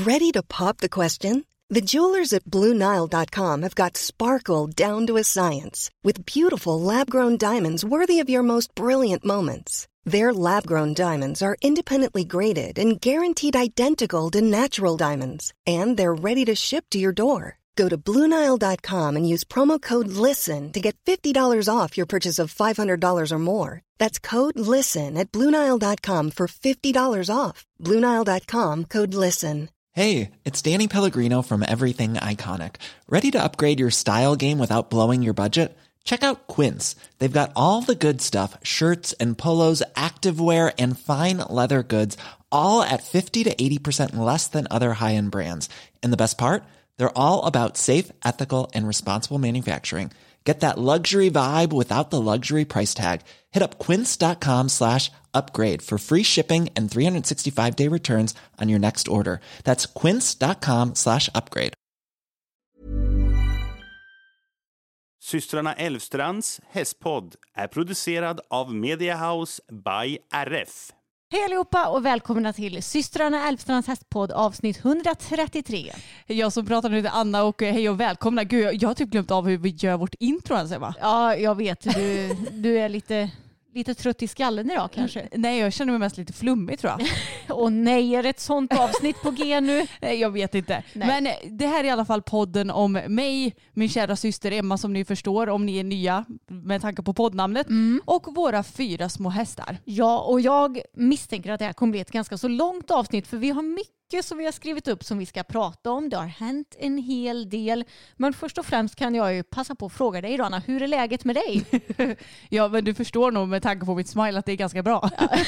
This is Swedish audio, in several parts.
Ready to pop the question? The jewelers at BlueNile.com have got sparkle down to a science with beautiful lab-grown diamonds worthy of your most brilliant moments. Their lab-grown diamonds are independently graded and guaranteed identical to natural diamonds, and they're ready to ship to your door. Go to BlueNile.com and use promo code LISTEN to get $50 off your purchase of $500 or more. That's code LISTEN at BlueNile.com for $50 off. BlueNile.com, code LISTEN. Hey, it's Danny Pellegrino from Everything Iconic. Ready to upgrade your style game without blowing your budget? Check out Quince. They've got all the good stuff, shirts and polos, activewear, and fine leather goods, all at 50 to 80% less than other high-end brands. And the best part? They're all about safe, ethical, and responsible manufacturing. Get that luxury vibe without the luxury price tag. Hit up quince.com/upgrade for free shipping and 365-day returns on your next order. That's quince.com/upgrade. Systrarna Elvstrands hästpodd är producerad av Media House by RF. Hej allihopa och välkomna till Systrarna Elvstrands hästpodd avsnitt 133. Jag som pratar nu är Anna och hej och välkomna. Gud, jag har typ glömt av hur vi gör vårt intro ens, va? Ja, jag vet. Du är lite trött i skallen idag kanske. Nej, jag känner mig mest lite flummig tror jag. Och nej, är det ett sånt avsnitt på G nu? Nej, jag vet inte. Nej. Men det här är i alla fall podden om mig, min kära syster Emma som ni förstår om ni är nya med tanke på poddnamnet och våra 4 små hästar. Ja, och jag misstänker att det här kommer bli ett ganska så långt avsnitt för vi har mycket som vi har skrivit upp som vi ska prata om. Det har hänt en hel del. Men först och främst kan jag ju passa på att fråga dig, Rana, hur är läget med dig? Ja, men du förstår nog med tanke på mitt smile att det är ganska bra.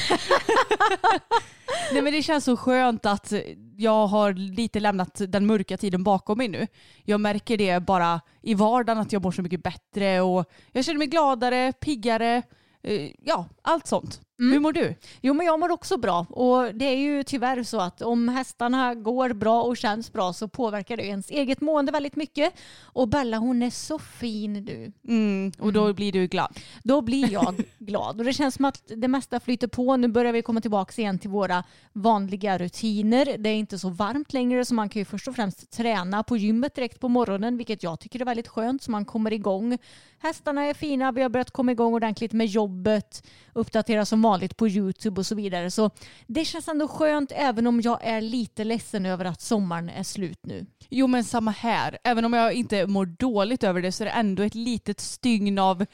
Nej, men det känns så skönt att jag har lite lämnat den mörka tiden bakom mig nu. Jag märker det bara i vardagen att jag mår så mycket bättre och jag känner mig gladare, piggare. Ja, allt sånt. Hur mår du? Jo, men jag mår också bra. Och det är ju tyvärr så att om hästarna går bra och känns bra så påverkar det ens eget mående väldigt mycket. Och Bella, hon är så fin nu. Och då blir du glad? Då blir jag glad. Och det känns som att det mesta flyter på. Nu börjar vi komma tillbaka igen till våra vanliga rutiner. Det är inte så varmt längre så man kan ju först och främst träna på gymmet direkt på morgonen. Vilket jag tycker är väldigt skönt så man kommer igång. Hästarna är fina. Vi har börjat komma igång ordentligt med jobbet. Uppdatera som vanligt på YouTube och så vidare. Så det känns ändå skönt även om jag är lite ledsen över att sommaren är slut nu. Jo, men samma här. Även om jag inte mår dåligt över det så är det ändå ett litet stygn av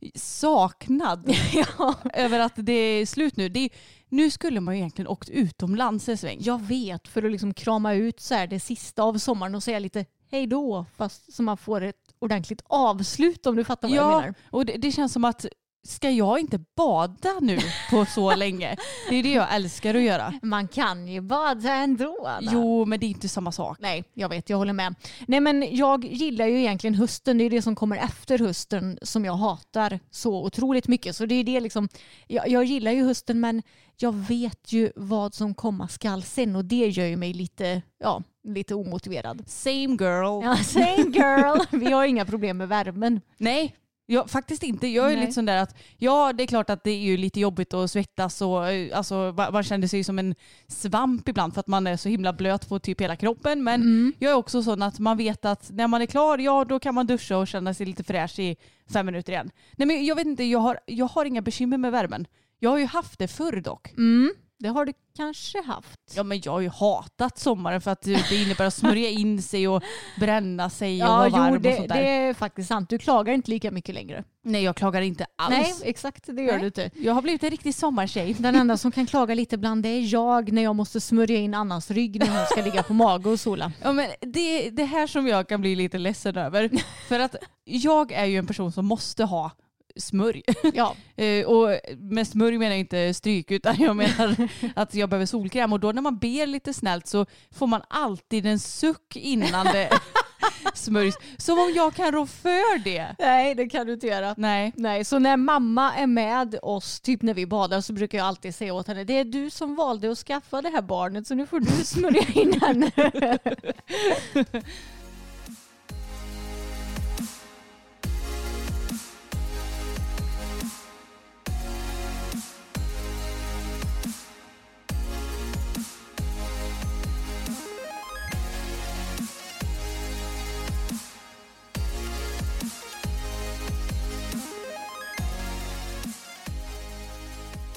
saknad över att det är slut nu. Nu skulle man ju egentligen åkt utomlands en sväng. Jag vet, för att liksom krama ut så här det sista av sommaren och säga lite hej då, fast så man får ett ordentligt avslut om du fattar vad jag menar. Och det känns som att ska jag inte bada nu på så länge? Det är det jag älskar att göra. Man kan ju bada ändå, Anna. Jo, men det är inte samma sak. Nej, jag vet, jag håller med. Nej, men jag gillar ju egentligen hösten. Det är det som kommer efter hösten som jag hatar så otroligt mycket. Så det är det liksom, jag gillar ju hösten men jag vet ju vad som komma skall sen och det gör ju mig lite omotiverad. Same girl. Ja, same girl. Vi har inga problem med värmen. Nej. Ja, faktiskt inte. Jag är lite sån där att det är klart att det är ju lite jobbigt att svettas och alltså, man känner sig som en svamp ibland för att man är så himla blöt på typ hela kroppen. Men jag är också sån att man vet att när man är klar, då kan man duscha och känna sig lite fräsch i 5 minuter igen. Nej, men jag vet inte, jag har inga bekymmer med värmen. Jag har ju haft det förr dock. Det har du kanske haft. Ja, men jag har ju hatat sommaren för att det innebär att smörja in sig och bränna sig och vara varm och sånt där. Det är faktiskt sant. Du klagar inte lika mycket längre. Nej, jag klagar inte alls. Nej, exakt. Det gör du inte. Jag har blivit en riktig sommartjej. Den enda som kan klaga lite ibland det är jag när jag måste smörja in Annas rygg när hon ska ligga på mage och sola. Ja, men det här som jag kan bli lite ledsen över. För att jag är ju en person som måste ha smörj. Ja. Och med smörj menar jag inte stryk utan jag menar att jag behöver solkräm och då när man ber lite snällt så får man alltid en suck innan det smörjs. Som om jag kan rå för det. Nej, det kan du inte göra. Nej. Så när mamma är med oss, typ när vi badar, så brukar jag alltid säga åt henne, det är du som valde att skaffa det här barnet så nu får du smörja in henne.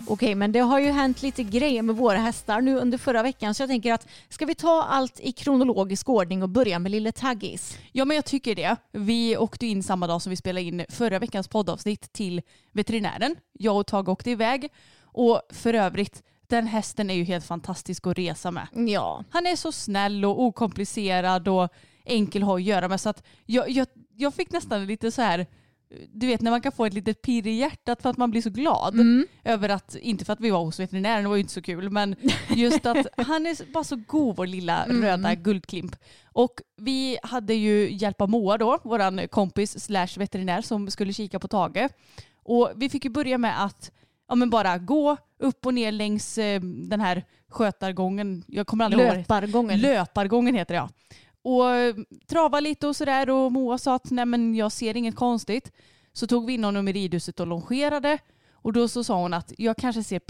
Okej, men det har ju hänt lite grejer med våra hästar nu under förra veckan, så jag tänker att ska vi ta allt i kronologisk ordning och börja med lille Taggis? Ja, men jag tycker det. Vi åkte in samma dag som vi spelade in förra veckans poddavsnitt till veterinären. Jag och Tage åkte iväg, och för övrigt, den hästen är ju helt fantastisk att resa med. Ja. Han är så snäll och okomplicerad och enkel att ha att göra med, så att jag fick nästan lite så här, du vet när man kan få ett litet pirr i hjärtat för att man blir så glad över att, inte för att vi var hos veterinären, det var ju inte så kul, men just att han är bara så god, vår lilla röda guldklimp. Och vi hade ju hjälp av Moa då, våran kompis / veterinär som skulle kika på Tage. Och vi fick ju börja med att bara gå upp och ner längs den här skötargången. Jag kommer aldrig ihåg. Löpargången heter det, ja. Och trava lite och sådär, och Moa sa att nej, men jag ser inget konstigt. Så tog vi in honom i ridhuset och longerade, och då så sa hon att jag kanske ser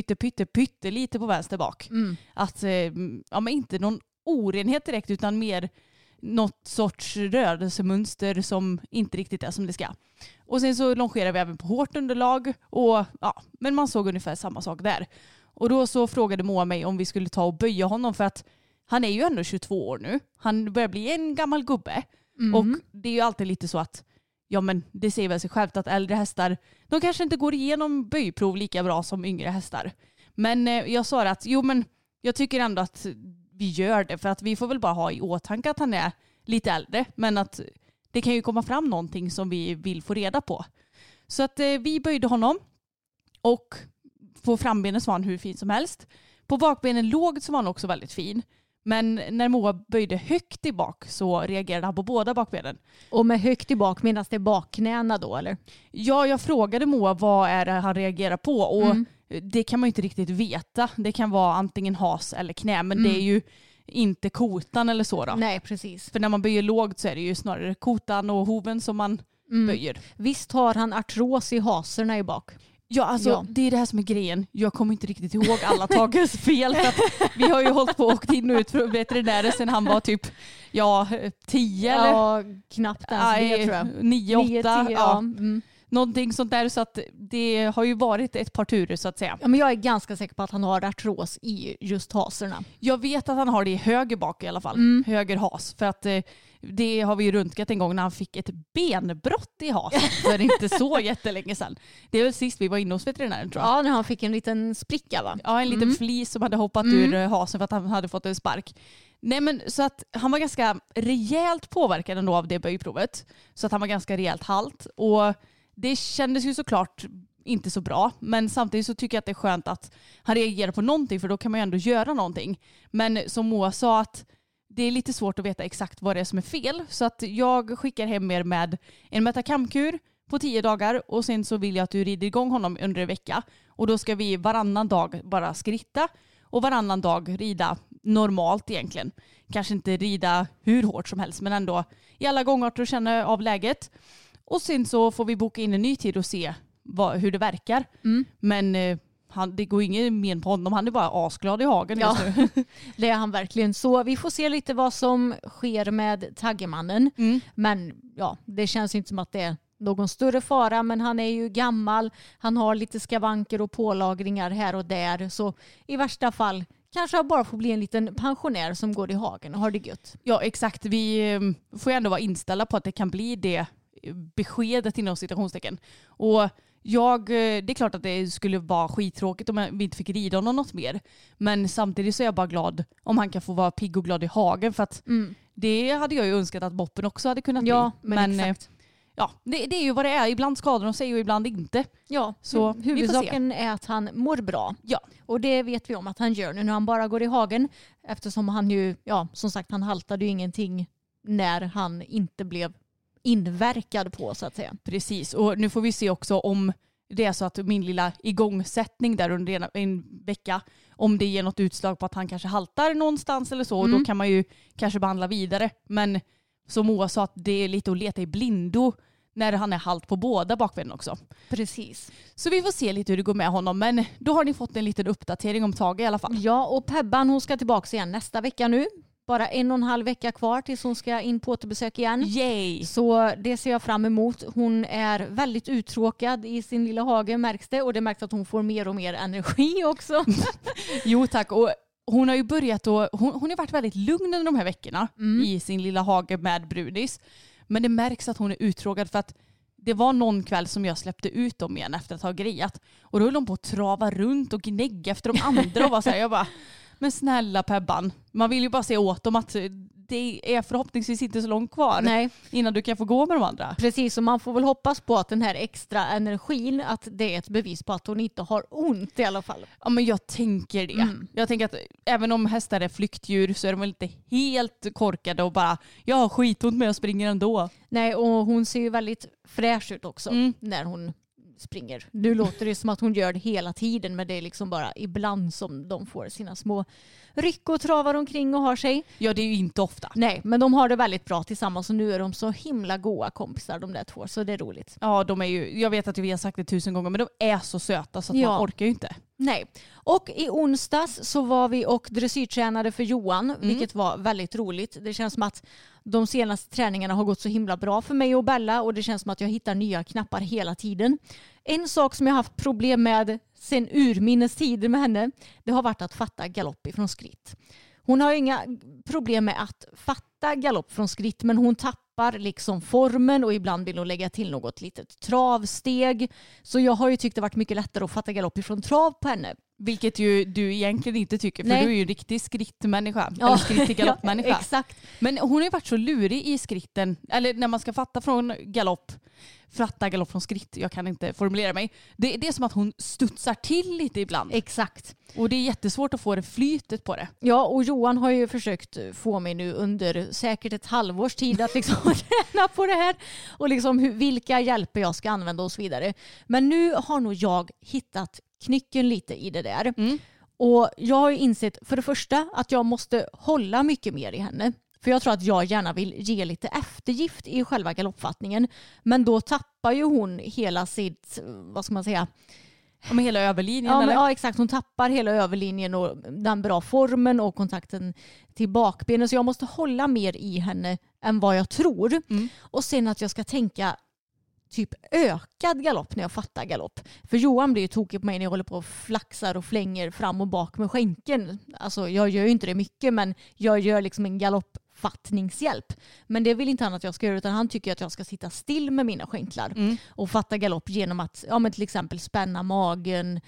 pytte lite på vänster bak. Att men inte någon orenhet direkt, utan mer något sorts rörelsemönster som inte riktigt är som det ska. Och sen så longerade vi även på hårt underlag, och men man såg ungefär samma sak där. Och då så frågade Moa mig om vi skulle ta och böja honom, för att han är ju ändå 22 år nu. Han börjar bli en gammal gubbe. Och det är ju alltid lite så att men det säger väl sig självt att äldre hästar, de kanske inte går igenom böjprov lika bra som yngre hästar. Men jag sa att men jag tycker ändå att vi gör det, för att vi får väl bara ha i åtanke att han är lite äldre, men att det kan ju komma fram någonting som vi vill få reda på. Så att vi böjde honom, och på frambenen så var han hur fin som helst. På bakbenen låg så var han också väldigt fin. Men när Moa böjde högt i bak så reagerade han på båda bakbenen. Och med högt i bak menas det bakknäna då, eller? Ja, jag frågade Moa vad är det han reagerar på, och det kan man ju inte riktigt veta. Det kan vara antingen has eller knä, men det är ju inte kotan eller så då. Nej, precis. För när man böjer lågt så är det ju snarare kotan och hoven som man böjer. Visst har han artros i haserna i bak? Ja, alltså det är det här som är grejen. Jag kommer inte riktigt ihåg alla Tages fel. För att vi har ju hållit på och åkt in och ut för veterinärer sedan han var typ 10 eller? Ja, knappt ens det tror jag. 9-8. Ja. Någonting sånt där, så att det har ju varit ett par turer så att säga. Ja, men jag är ganska säker på att han har artros i just haserna. Jag vet att han har det i höger bak i alla fall. Höger has. För att det har vi ju röntgat en gång när han fick ett benbrott i hasen för inte så jättelänge sedan. Det är väl sist vi var inne hos veterinären, tror jag. Ja, när han fick en liten spricka, va? Ja, en liten flis som hade hoppat ur hasen för att han hade fått en spark. Nej, men så att han var ganska rejält påverkad ändå av det böjprovet. Så att han var ganska rejält halt, och det kändes ju såklart inte så bra, men samtidigt så tycker jag att det är skönt att han reagerar på någonting, för då kan man ju ändå göra någonting. Men som Moa sa, att det är lite svårt att veta exakt vad det är som är fel, så att jag skickar hem er med en metakamkur på 10 dagar, och sen så vill jag att du rider igång honom under en vecka, och då ska vi varannan dag bara skritta och varannan dag rida normalt egentligen. Kanske inte rida hur hårt som helst, men ändå i alla gångarter och känna av läget. Och sen så får vi boka in en ny tid och se hur det verkar. Men det går ingen men på honom. Han är bara asglad i hagen just nu. Det är han verkligen. Så vi får se lite vad som sker med Taggemannen. Men det känns inte som att det är någon större fara. Men han är ju gammal. Han har lite skavanker och pålagringar här och där. Så i värsta fall kanske bara får bli en liten pensionär som går i hagen och har det gött. Ja, exakt. Vi får ju ändå vara inställda på att det kan bli det beskedet inom citationstecken. Och det är klart att det skulle vara skittråkigt om vi inte fick rida honom något mer. Men samtidigt så är jag bara glad om han kan få vara pigg och glad i hagen, för att det hade jag ju önskat att Boppen också hade kunnat bli. Men exakt. Det är ju vad det är. Ibland skadar de sig och ibland inte. Ja, så huvudsaken är att han mår bra. Ja. Och det vet vi om att han gör nu när han bara går i hagen. Eftersom han ju, som sagt, han haltade ju ingenting när han inte blev inverkad på, så att säga. Precis, och nu får vi se också om det är så att min lilla igångsättning där under en vecka, om det ger något utslag på att han kanske haltar någonstans eller så, och då kan man ju kanske behandla vidare. Men som Moa sa, att det är lite att leta i blindo när han är halt på båda bakbenen också. Precis. Så vi får se lite hur det går med honom, men då har ni fått en liten uppdatering om Tage i alla fall. Ja, och Pebban, hon ska tillbaka igen nästa vecka nu. bara 1,5 vecka kvar tills hon ska in på återbesök igen. Yay! Så det ser jag fram emot. Hon är väldigt uttråkad i sin lilla hage, märks det. Och det märks att hon får mer och mer energi också. Jo tack, och hon har ju börjat och hon har varit väldigt lugn under de här veckorna i sin lilla hage med Brudis. Men det märks att hon är uttråkad för att det var någon kväll som jag släppte ut dem igen efter att ha grejat. Och då höll de på att trava runt och gnägga efter de andra och var så här, jag bara, men snälla Pebban, man vill ju bara se åt dem att det är förhoppningsvis inte så långt kvar innan du kan få gå med de andra. Precis, och man får väl hoppas på att den här extra energin, att det är ett bevis på att hon inte har ont i alla fall. Ja, men jag tänker det. Jag tänker att även om hästar är flyktdjur så är de väl inte helt korkade och bara, jag har skitont med att springa ändå. Nej, och hon ser ju väldigt fräsch ut också när hon springer. Nu låter det som att hon gör det hela tiden, men det är liksom bara ibland som de får sina små ryck och travar omkring och har sig. Ja, det är ju inte ofta. Nej, men de har det väldigt bra tillsammans och nu är de så himla goda kompisar de där två, så det är roligt. Ja, de är ju, jag vet att vi har sagt det 1000 gånger, men de är så söta så att man orkar ju inte. Nej. Och i onsdags så var vi och dressyrtränade för Johan, vilket var väldigt roligt. Det känns som att de senaste träningarna har gått så himla bra för mig och Bella och det känns som att jag hittar nya knappar hela tiden. En sak som jag har haft problem med sen urminnes tider med henne, det har varit att fatta galopp ifrån skritt. Hon har inga problem med att fatta galopp från skritt, men hon tappar liksom formen och ibland vill hon lägga till något litet travsteg. Så jag har ju tyckt det varit mycket lättare att fatta galopp ifrån trav på henne. Vilket ju du egentligen inte tycker, för du är ju en riktig skrittmänniska. Eller skritt-galoppmänniska. Ja, exakt. Men hon har ju varit så lurig i skritten, eller när man ska fatta galopp från skritt, jag kan inte formulera mig. Det är som att hon studsar till lite ibland. Exakt. Och det är jättesvårt att få det flytet på det. Ja, och Johan har ju försökt få mig nu under säkert ett halvårs tid att liksom träna på det här. Och liksom vilka hjälper jag ska använda och så vidare. Men nu har nog jag hittat knycken lite i det där. Och jag har ju insett för det första att jag måste hålla mycket mer i henne. För jag tror att jag gärna vill ge lite eftergift i själva galoppfattningen. Men då tappar ju hon hela sitt, vad ska man säga? Med hela överlinjen? Ja, eller? Ja, exakt. Hon tappar hela överlinjen och den bra formen och kontakten till bakbenen. Så jag måste hålla mer i henne än vad jag tror. Och sen att jag ska tänka typ ökad galopp när jag fattar galopp. För Johan blir ju tokig på mig när jag håller på och flaxar och flänger fram och bak med skänken. Alltså jag gör ju inte det mycket, men jag gör liksom en galoppfattningshjälp. Men det vill inte han att jag ska göra, utan han tycker att jag ska sitta still med mina skänklar och fatta galopp genom att men till exempel spänna magen,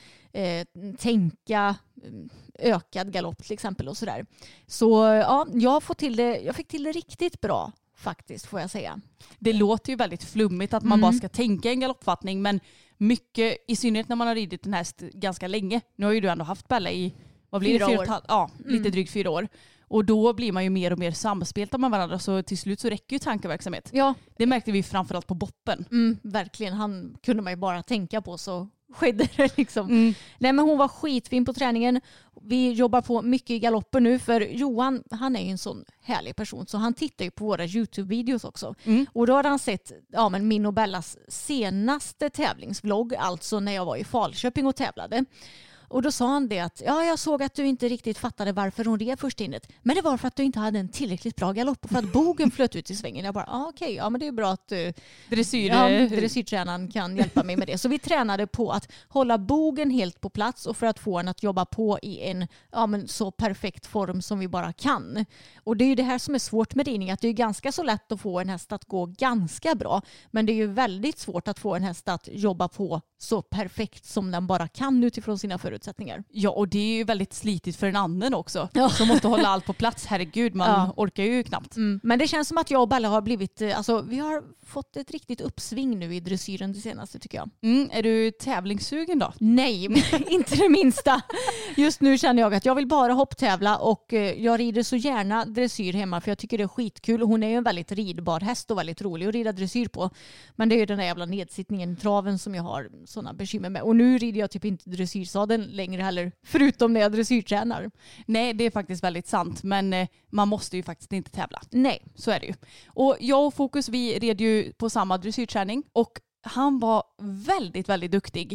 tänka ökad galopp till exempel och sådär. Så ja, jag fick till det riktigt bra. Faktiskt får jag säga. Det låter ju väldigt flummigt att man bara ska tänka en galoppfattning, men mycket, i synnerhet när man har ridit den här ganska länge. Nu har ju du ändå haft Bella i, vad blir det? 4 år. Ja, lite drygt 4 år. Och då blir man ju mer och mer samspelta med varandra, så till slut så räcker ju tankeverksamhet. Ja. Det märkte vi framförallt på Boppen. Verkligen, han kunde man ju bara tänka på så skedde det liksom. Nej, men hon var skitfin på träningen. Vi jobbar på mycket i galopper nu, för Johan, han är ju en sån härlig person så han tittar ju på våra YouTube-videos också. Och då har han sett men min och Bellas senaste tävlingsvlogg, alltså när jag var i Falköping och tävlade. Och då sa han det att jag såg att du inte riktigt fattade varför hon red först innet. Men det var för att du inte hade en tillräckligt bra galopp och för att bogen flöt ut i svängen. Jag bara, okej, men det är bra att dressyrtränaren kan hjälpa mig med det. Så vi tränade på att hålla bogen helt på plats och för att få henne att jobba på i en så perfekt form som vi bara kan. Och det är ju det här som är svårt med ridning, att det är ganska så lätt att få en häst att gå ganska bra. Men det är ju väldigt svårt att få en häst att jobba på så perfekt som den bara kan utifrån sina förutsättningar. Ja, och det är ju väldigt slitigt för en annan också. Som måste hålla allt på plats. Herregud, man orkar ju knappt. Men det känns som att jag och Bella har blivit, vi har fått ett riktigt uppsving nu i dressyren det senaste tycker jag. Är du tävlingssugen då? Nej, inte det minsta. Just nu känner jag att jag vill bara hopptävla och jag rider så gärna dressyr hemma för jag tycker det är skitkul. Hon är ju en väldigt ridbar häst och väldigt rolig att rida dressyr på. Men det är ju den där jävla nedsittningen, traven som jag har sådana bekymmer med. Och nu rider jag typ inte dressyrsadeln längre heller, förutom när jag dressyrtränar. Nej, det är faktiskt väldigt sant. Men man måste ju faktiskt inte tävla. Nej. Så är det ju. Och jag och Fokus, vi red ju på samma dressyrträning och han var väldigt, väldigt duktig.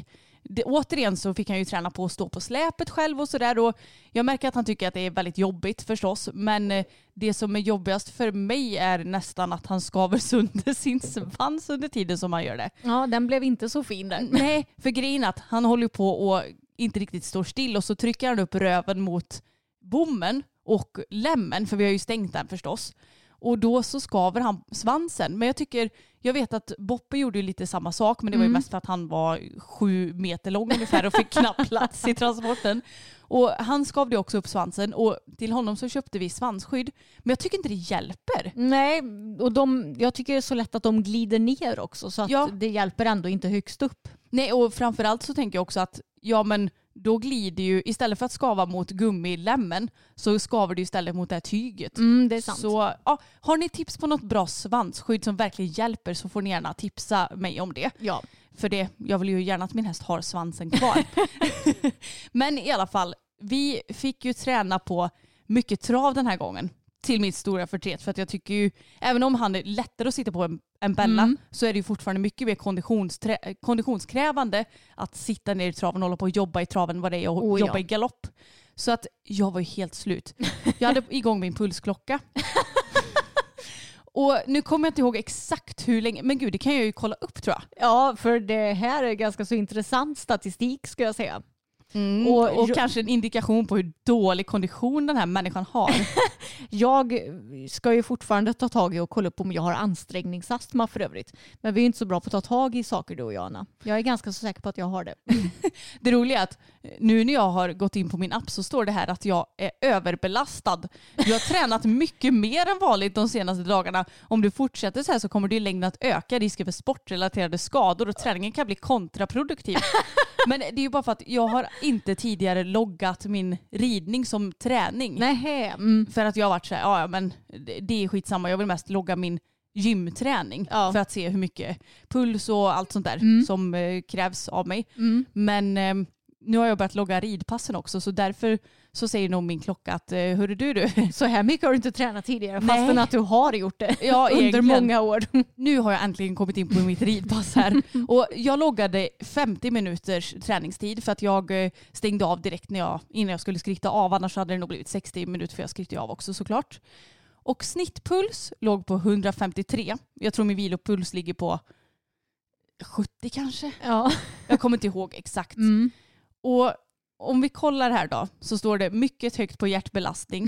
återigen så fick han ju träna på att stå på släpet själv och sådär. Och jag märker att han tycker att det är väldigt jobbigt förstås. Men det som är jobbigast för mig är nästan att han skaver sönder sin svans under tiden som han gör det. Ja, den blev inte så fin där. Nej, för grejen är att han håller på och inte riktigt står still och så trycker han upp röven mot bommen och lämmen, för vi har ju stängt den förstås. Och då så skaver han svansen. Men jag vet att Boppe gjorde ju lite samma sak, men det var ju mest för att han var 7 meter lång ungefär och fick knappt plats i transporten. Och han skavde också upp svansen och till honom så köpte vi svansskydd. Men jag tycker inte det hjälper. Nej, och jag tycker det är så lätt att de glider ner också, så att det hjälper ändå inte högst upp. Nej, och framförallt så tänker jag också att då glider ju, istället för att skava mot gummilämmen så skavar det istället mot det här tyget. Det är sant. Så har ni tips på något bra svansskydd som verkligen hjälper så får ni gärna tipsa mig om det. Ja. För jag vill ju gärna att min häst har svansen kvar. Men i alla fall, vi fick ju träna på mycket trav den här gången. Till mitt stora förtret. För att jag tycker ju, även om han är lättare att sitta på en Bella så är det ju fortfarande mycket mer konditionskrävande att sitta ner i traven och hålla på och jobba i traven vad det är och jobba i galopp. Så att jag var ju helt slut. Jag hade igång min pulsklocka. Och nu kommer jag inte ihåg exakt hur länge, men gud, det kan jag ju kolla upp tror jag. Ja, för det här är ganska så intressant statistik ska jag säga. Och kanske en indikation på hur dålig kondition den här människan har. Jag ska ju fortfarande ta tag i och kolla upp om jag har ansträngningsastma för övrigt. Men vi är inte så bra på att ta tag i saker du och jag, Anna. Jag är ganska så säker på att jag har det. Det roliga är att nu när jag har gått in på min app så står det här att jag är överbelastad. Jag har tränat mycket mer än vanligt de senaste dagarna. Om du fortsätter så här så kommer det i längden att öka risken för sportrelaterade skador och träningen kan bli kontraproduktiv. Men det är ju bara för att jag har inte tidigare loggat min ridning som träning. Nej. För att jag har varit så här, men det är skitsamma. Jag vill mest logga min gymträning för att se hur mycket puls och allt sånt där som krävs av mig. Men nu har jag börjat logga ridpassen också, så därför så säger nog min klocka att hörru du. Så här mycket har du inte tränat tidigare fastän att du har gjort det under egentligen. många år. Nu har jag äntligen kommit in på mitt ridpass här. Och jag loggade 50 minuters träningstid för att jag stängde av direkt innan jag skulle skritta av. Annars hade det nog blivit 60 minuter för jag skrittade av också såklart. Och snittpuls låg på 153. Jag tror min vilopuls ligger på 70 kanske. Ja. Jag kommer inte ihåg exakt. Och om vi kollar här då så står det mycket högt på hjärtbelastning.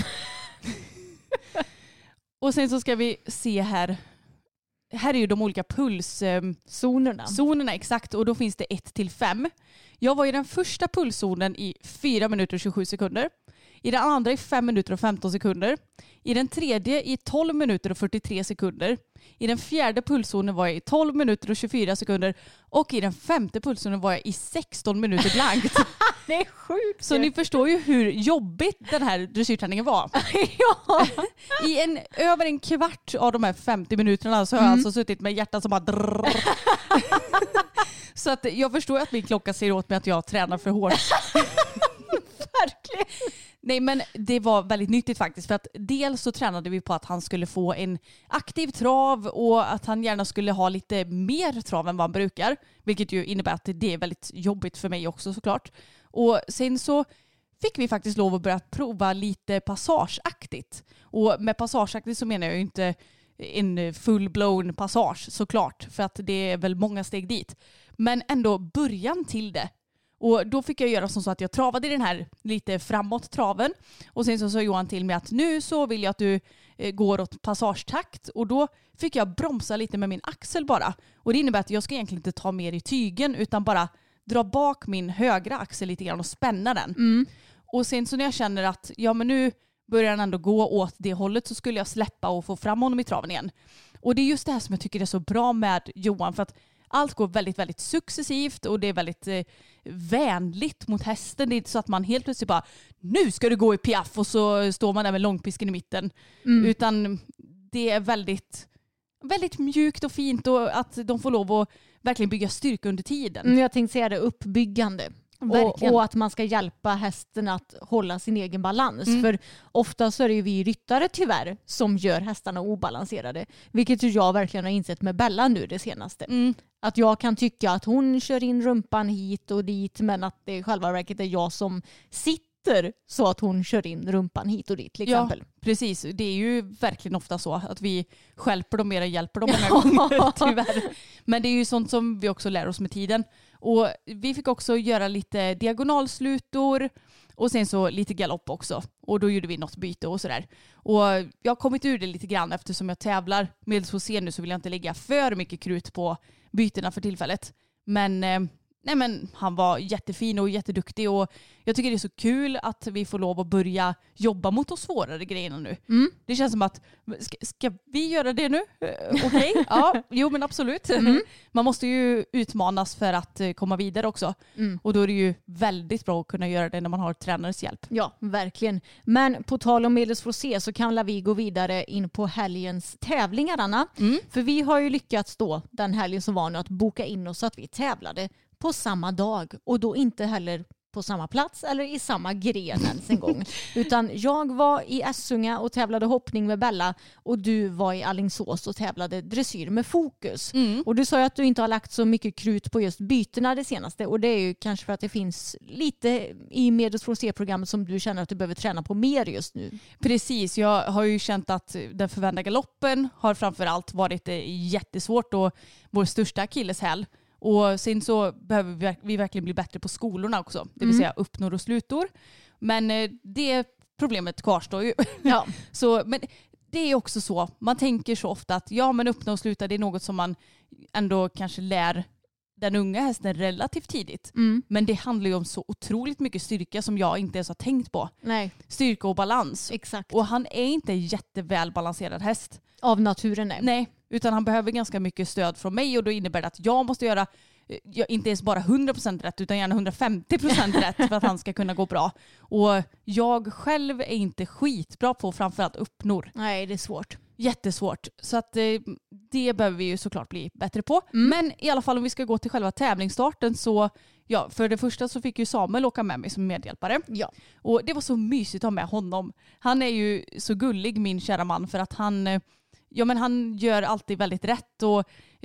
Och sen så ska vi se här. Här är ju de olika pulszonerna. Exakt, och då finns det 1-5. Jag var i den första pulszonen i 4 minuter och 27 sekunder. I den andra i 5 minuter och 15 sekunder. I den tredje i 12 minuter och 43 sekunder. I den fjärde pulszonen var jag i 12 minuter och 24 sekunder. Och i den femte pulszonen var jag i 16 minuter blankt. Det är sjukt. Så ni förstår ju hur jobbigt den här dressyrträningen var. Ja. I över en kvart av de här 50 minuterna så har jag alltså suttit med hjärtat som bara drrrr. Så att jag förstår att min klocka ser åt mig att jag tränar för hårt. Verkligen. Nej, men det var väldigt nyttigt faktiskt, för att dels så tränade vi på att han skulle få en aktiv trav och att han gärna skulle ha lite mer trav än vad han brukar, vilket ju innebär att det är väldigt jobbigt för mig också såklart. Och sen så fick vi faktiskt lov att börja prova lite passageaktigt. Och med passageaktigt så menar jag ju inte en full-blown passage såklart, för att det är väl många steg dit. Men ändå början till det. Och då fick jag göra som så att jag travade i den här lite framåt traven. Och sen så sa Johan till mig att nu så vill jag att du går åt passagetakt. Och då fick jag bromsa lite med min axel bara. Och det innebär att jag ska egentligen inte ta mer i tygen utan bara dra bak min högra axel lite grann och spänna den. Och sen så när jag känner att men nu börjar han ändå gå åt det hållet så skulle jag släppa och få fram honom i traven igen. Och det är just det här som jag tycker är så bra med Johan, för att allt går väldigt, väldigt successivt och det är väldigt vänligt mot hästen. Det är inte så att man helt plötsligt bara, nu ska du gå i piaff och så står man där med långpisken i mitten. Utan det är väldigt, väldigt mjukt och fint och att de får lov att verkligen bygga styrka under tiden. Jag tänkte säga det, uppbyggande. Och att man ska hjälpa hästen att hålla sin egen balans. För ofta så är det ju vi ryttare tyvärr som gör hästarna obalanserade. Vilket ju jag verkligen har insett med Bella nu det senaste. Att jag kan tycka att hon kör in rumpan hit och dit, men att det i själva verket är jag som sitter så att hon kör in rumpan hit och dit till exempel. Ja, precis. Det är ju verkligen ofta så att vi stjälper dem mer än hjälper dem många gånger, tyvärr. Men det är ju sånt som vi också lär oss med tiden. Och vi fick också göra lite diagonalslutor och sen så lite galopp också. Och då gjorde vi något byte och sådär. Och jag har kommit ur det lite grann eftersom jag tävlar med HC nu, så vill jag inte lägga för mycket krut på bytena för tillfället. Men han var jättefin och jätteduktig, och jag tycker det är så kul att vi får lov att börja jobba mot de svårare grejerna nu. Det känns som att, ska vi göra det nu? Okej, ja, jo men absolut. Man måste ju utmanas för att komma vidare också. Och då är det ju väldigt bra att kunna göra det när man har tränarens hjälp. Ja, verkligen. Men på tal om medelsfråse så kan vi gå vidare in på helgens tävlingar, Anna. För vi har ju lyckats då den helgen som var nu att boka in oss så att vi tävlade på samma dag, och då inte heller på samma plats eller i samma gren ens en gång. Utan jag var i Essunga och tävlade hoppning med Bella, och du var i Alingsås och tävlade dressyr med fokus. Och du sa ju att du inte har lagt så mycket krut på just bytena det senaste, och det är ju kanske för att det finns lite i medelsfråse-programmet som du känner att du behöver träna på mer just nu. Precis, jag har ju känt att den förvända galoppen har framförallt varit jättesvårt och vår största akilleshäl. Och sen så behöver vi verkligen bli bättre på skolorna också. Det vill säga uppnår och slutor. Men det problemet kvarstår ju. Ja. Men det är också så. Man tänker så ofta att men uppnå och sluta, det är något som man ändå kanske lär den unga hästen relativt tidigt. Men det handlar ju om så otroligt mycket styrka som jag inte ens har tänkt på. Nej. Styrka och balans. Exakt. Och han är inte jätteväl balanserad häst. Av naturen, Nej, utan han behöver ganska mycket stöd från mig, och då innebär det att jag måste göra inte ens bara 100% rätt utan gärna 150% rätt för att han ska kunna gå bra. Och jag själv är inte skitbra på framförallt uppnor. Nej, det är svårt. Jättesvårt. Så att det behöver vi ju såklart bli bättre på. Men i alla fall om vi ska gå till själva tävlingsstarten så för det första så fick ju Samuel åka med mig som medhjälpare. Ja. Och det var så mysigt att ha med honom. Han är ju så gullig, min kära man, för att han gör alltid väldigt rätt och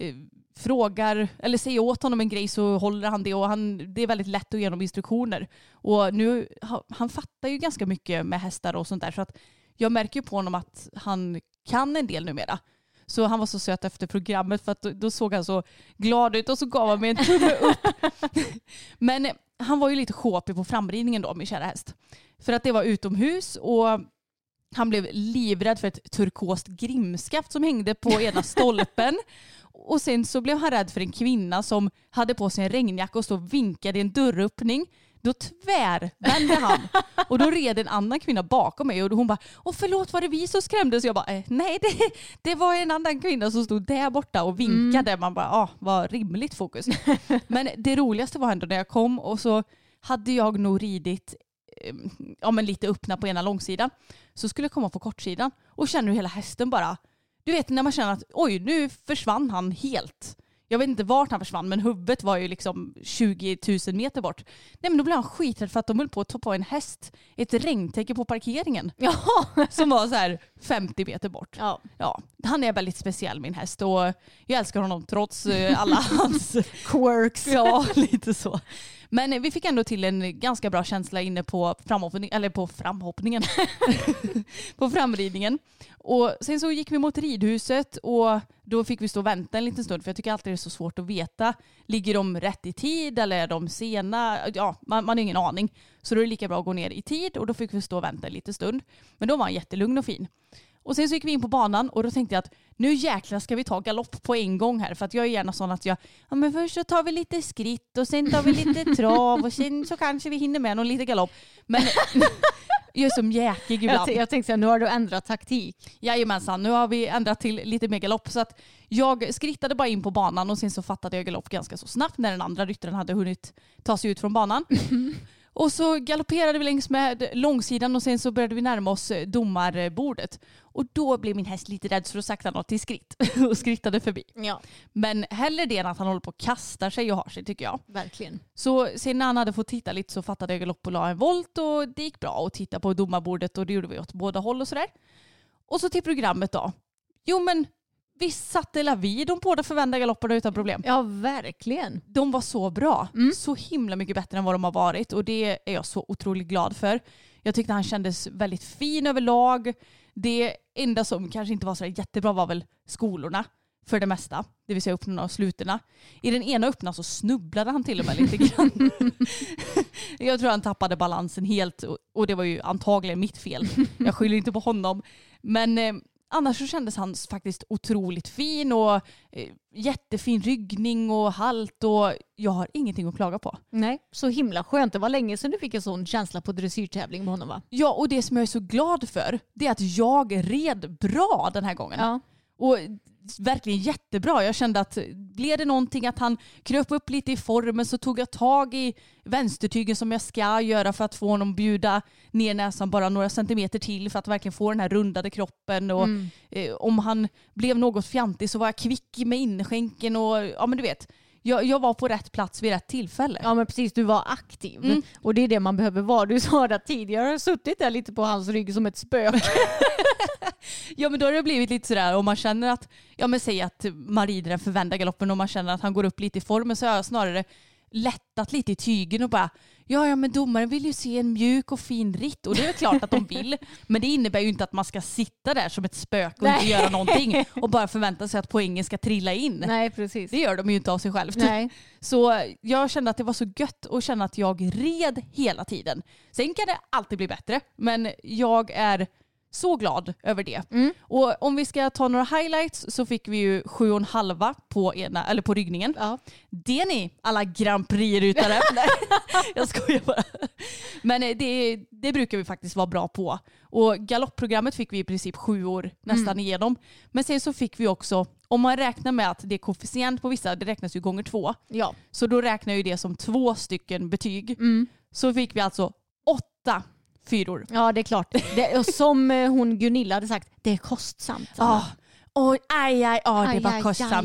frågar eller säger åt honom en grej så håller han det, och det är väldigt lätt att ge honom instruktioner. Och nu han fattar ju ganska mycket med hästar och sånt där, så att jag märker på honom att han kan en del numera. Så han var så söt efter programmet, för att då såg han så glad ut och så gav han mig en tumme upp. Men han var ju lite sjåpig på framridningen då, min kära häst. För att det var utomhus, och han blev livrädd för ett turkost grimskaft som hängde på ena stolpen. Och sen så blev han rädd för en kvinna som hade på sig en regnjacka och stod och vinkade i en dörröppning. Då tvärvände han. Och då red en annan kvinna bakom mig. Och hon bara, förlåt, var det vi som skrämdes? Så jag bara, nej, det var en annan kvinna som stod där borta och vinkade. Man bara, vad rimligt fokus. Men det roligaste var ändå när jag kom, och så hade jag nog ridit lite öppna på ena långsidan. Så skulle jag komma på kortsidan och känner hur hela hästen bara, du vet när man känner att nu försvann han helt. Jag vet inte vart han försvann, men huvudet var ju liksom 20 000 meter bort. Nej, men då blev han skiträdd för att de höll på att ta på en häst ett regntäcke på parkeringen. Ja. Som var så här 50 meter bort. Ja. Han är väldigt speciell, min häst, och jag älskar honom trots alla hans quirks. Ja, lite så. Men vi fick ändå till en ganska bra känsla inne på framhoppningen. På framridningen. Och sen så gick vi mot ridhuset, och då fick vi stå och vänta en liten stund, för jag tycker alltid det är så svårt att veta. Ligger de rätt i tid eller är de sena? Ja, man har ingen aning. Så då är det lika bra att gå ner i tid, och då fick vi stå och vänta en liten stund. Men då var han jättelugn och fin. Och sen så gick vi in på banan, och då tänkte jag att nu jäklar ska vi ta galopp på en gång här. För att jag är gärna sån att men först så tar vi lite skritt och sen tar vi lite trav och sen så kanske vi hinner med någon lite galopp. Men jag är som jäkig ibland. Jag tänkte att nu har du ändrat taktik. Jajamensan, nu har vi ändrat till lite mer galopp. Så att jag skrittade bara in på banan, och sen så fattade jag galopp ganska så snabbt när den andra ryttaren hade hunnit ta sig ut från banan. Och så galopperade vi längs med långsidan och sen så började vi närma oss domarbordet. Och då blev min häst lite rädd för att sakta något till skritt och skrittade förbi. Ja. Men hellre det än att han håller på och kastar sig och har sig, tycker jag. Verkligen. Så sen när han hade fått titta lite så fattade jag galopp och la en volt och det gick bra att titta på domarbordet och det gjorde vi åt båda håll och sådär. Och så till programmet då. Jo men visst satte vi de båda förvända galopperna utan problem. Ja, verkligen. De var så bra. Så himla mycket bättre än vad de har varit och det är jag så otroligt glad för. Jag tyckte han kändes väldigt fin överlag. Det enda som kanske inte var så jättebra var väl skolorna för det mesta. Det vill säga öppnarna och slutorna. I den ena öppna så snubblade han till och med lite grann. Jag tror han tappade balansen helt och det var ju antagligen mitt fel. Jag skyller inte på honom. Men annars så kändes han faktiskt otroligt fin och jättefin ryggning och halt och jag har ingenting att klaga på. Nej, så himla skönt. Det var länge sedan du fick en sån känsla på dressyrtävling med honom, va? Ja, och det som jag är så glad för det är att jag red bra den här gången. Ja. Och verkligen jättebra. Jag kände att blev det någonting att han kröp upp lite i formen så tog jag tag i vänstertygen som jag ska göra för att få honom bjuda ner näsan bara några centimeter till för att verkligen få den här rundade kroppen. Och om han blev något fjantig så var jag kvick med inskänken och ja men du vet. Jag var på rätt plats vid rätt tillfälle. Ja men precis, du var aktiv. Och det är det man behöver vara. Du sa det tidigare, jag har suttit där lite på hans rygg som ett spök. Ja men då har det blivit lite sådär om man känner att, ja men säg att man rider den förvända galoppen och man känner att han går upp lite i formen så har jag snarare lättat lite i tygen och bara ja men domaren vill ju se en mjuk och fin ritt och det är klart att de vill men det innebär ju inte att man ska sitta där som ett spök och inte göra någonting och bara förvänta sig att poängen ska trilla in. Nej precis. Det gör de ju inte av sig självt. Nej. Så jag kände att det var så gött och känna att jag red hela tiden. Sen kan det alltid bli bättre men jag är så glad över det. Och om vi ska ta några highlights så fick vi ju 7,5 på ryggningen. Ja. Det ni alla Grand Prix-ryttare. Jag skojar bara. Men det brukar vi faktiskt vara bra på. Och galoppprogrammet fick vi i princip 7 år nästan igenom. Men sen så fick vi också, om man räknar med att det är koefficient på vissa, det räknas ju gånger 2. Ja. Så då räknar ju det som 2 stycken betyg. Så fick vi alltså 8 4. Ja, det är klart. Som hon Gunilla hade sagt, det är kostsamt. Det var kostsamt.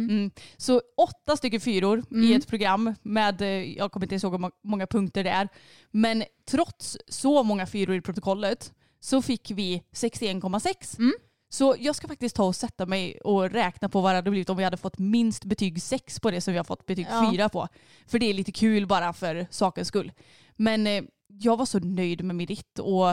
Så 8 stycken 4 i ett program med, jag kommer inte ens ihåg hur många punkter det är. Men trots så många 4 i protokollet så fick vi 61,6. Så jag ska faktiskt ta och sätta mig och räkna på vad det hade blivit om vi hade fått minst betyg 6 på det som vi har fått betyg 4 på. För det är lite kul bara för sakens skull. Men jag var så nöjd med min ritt och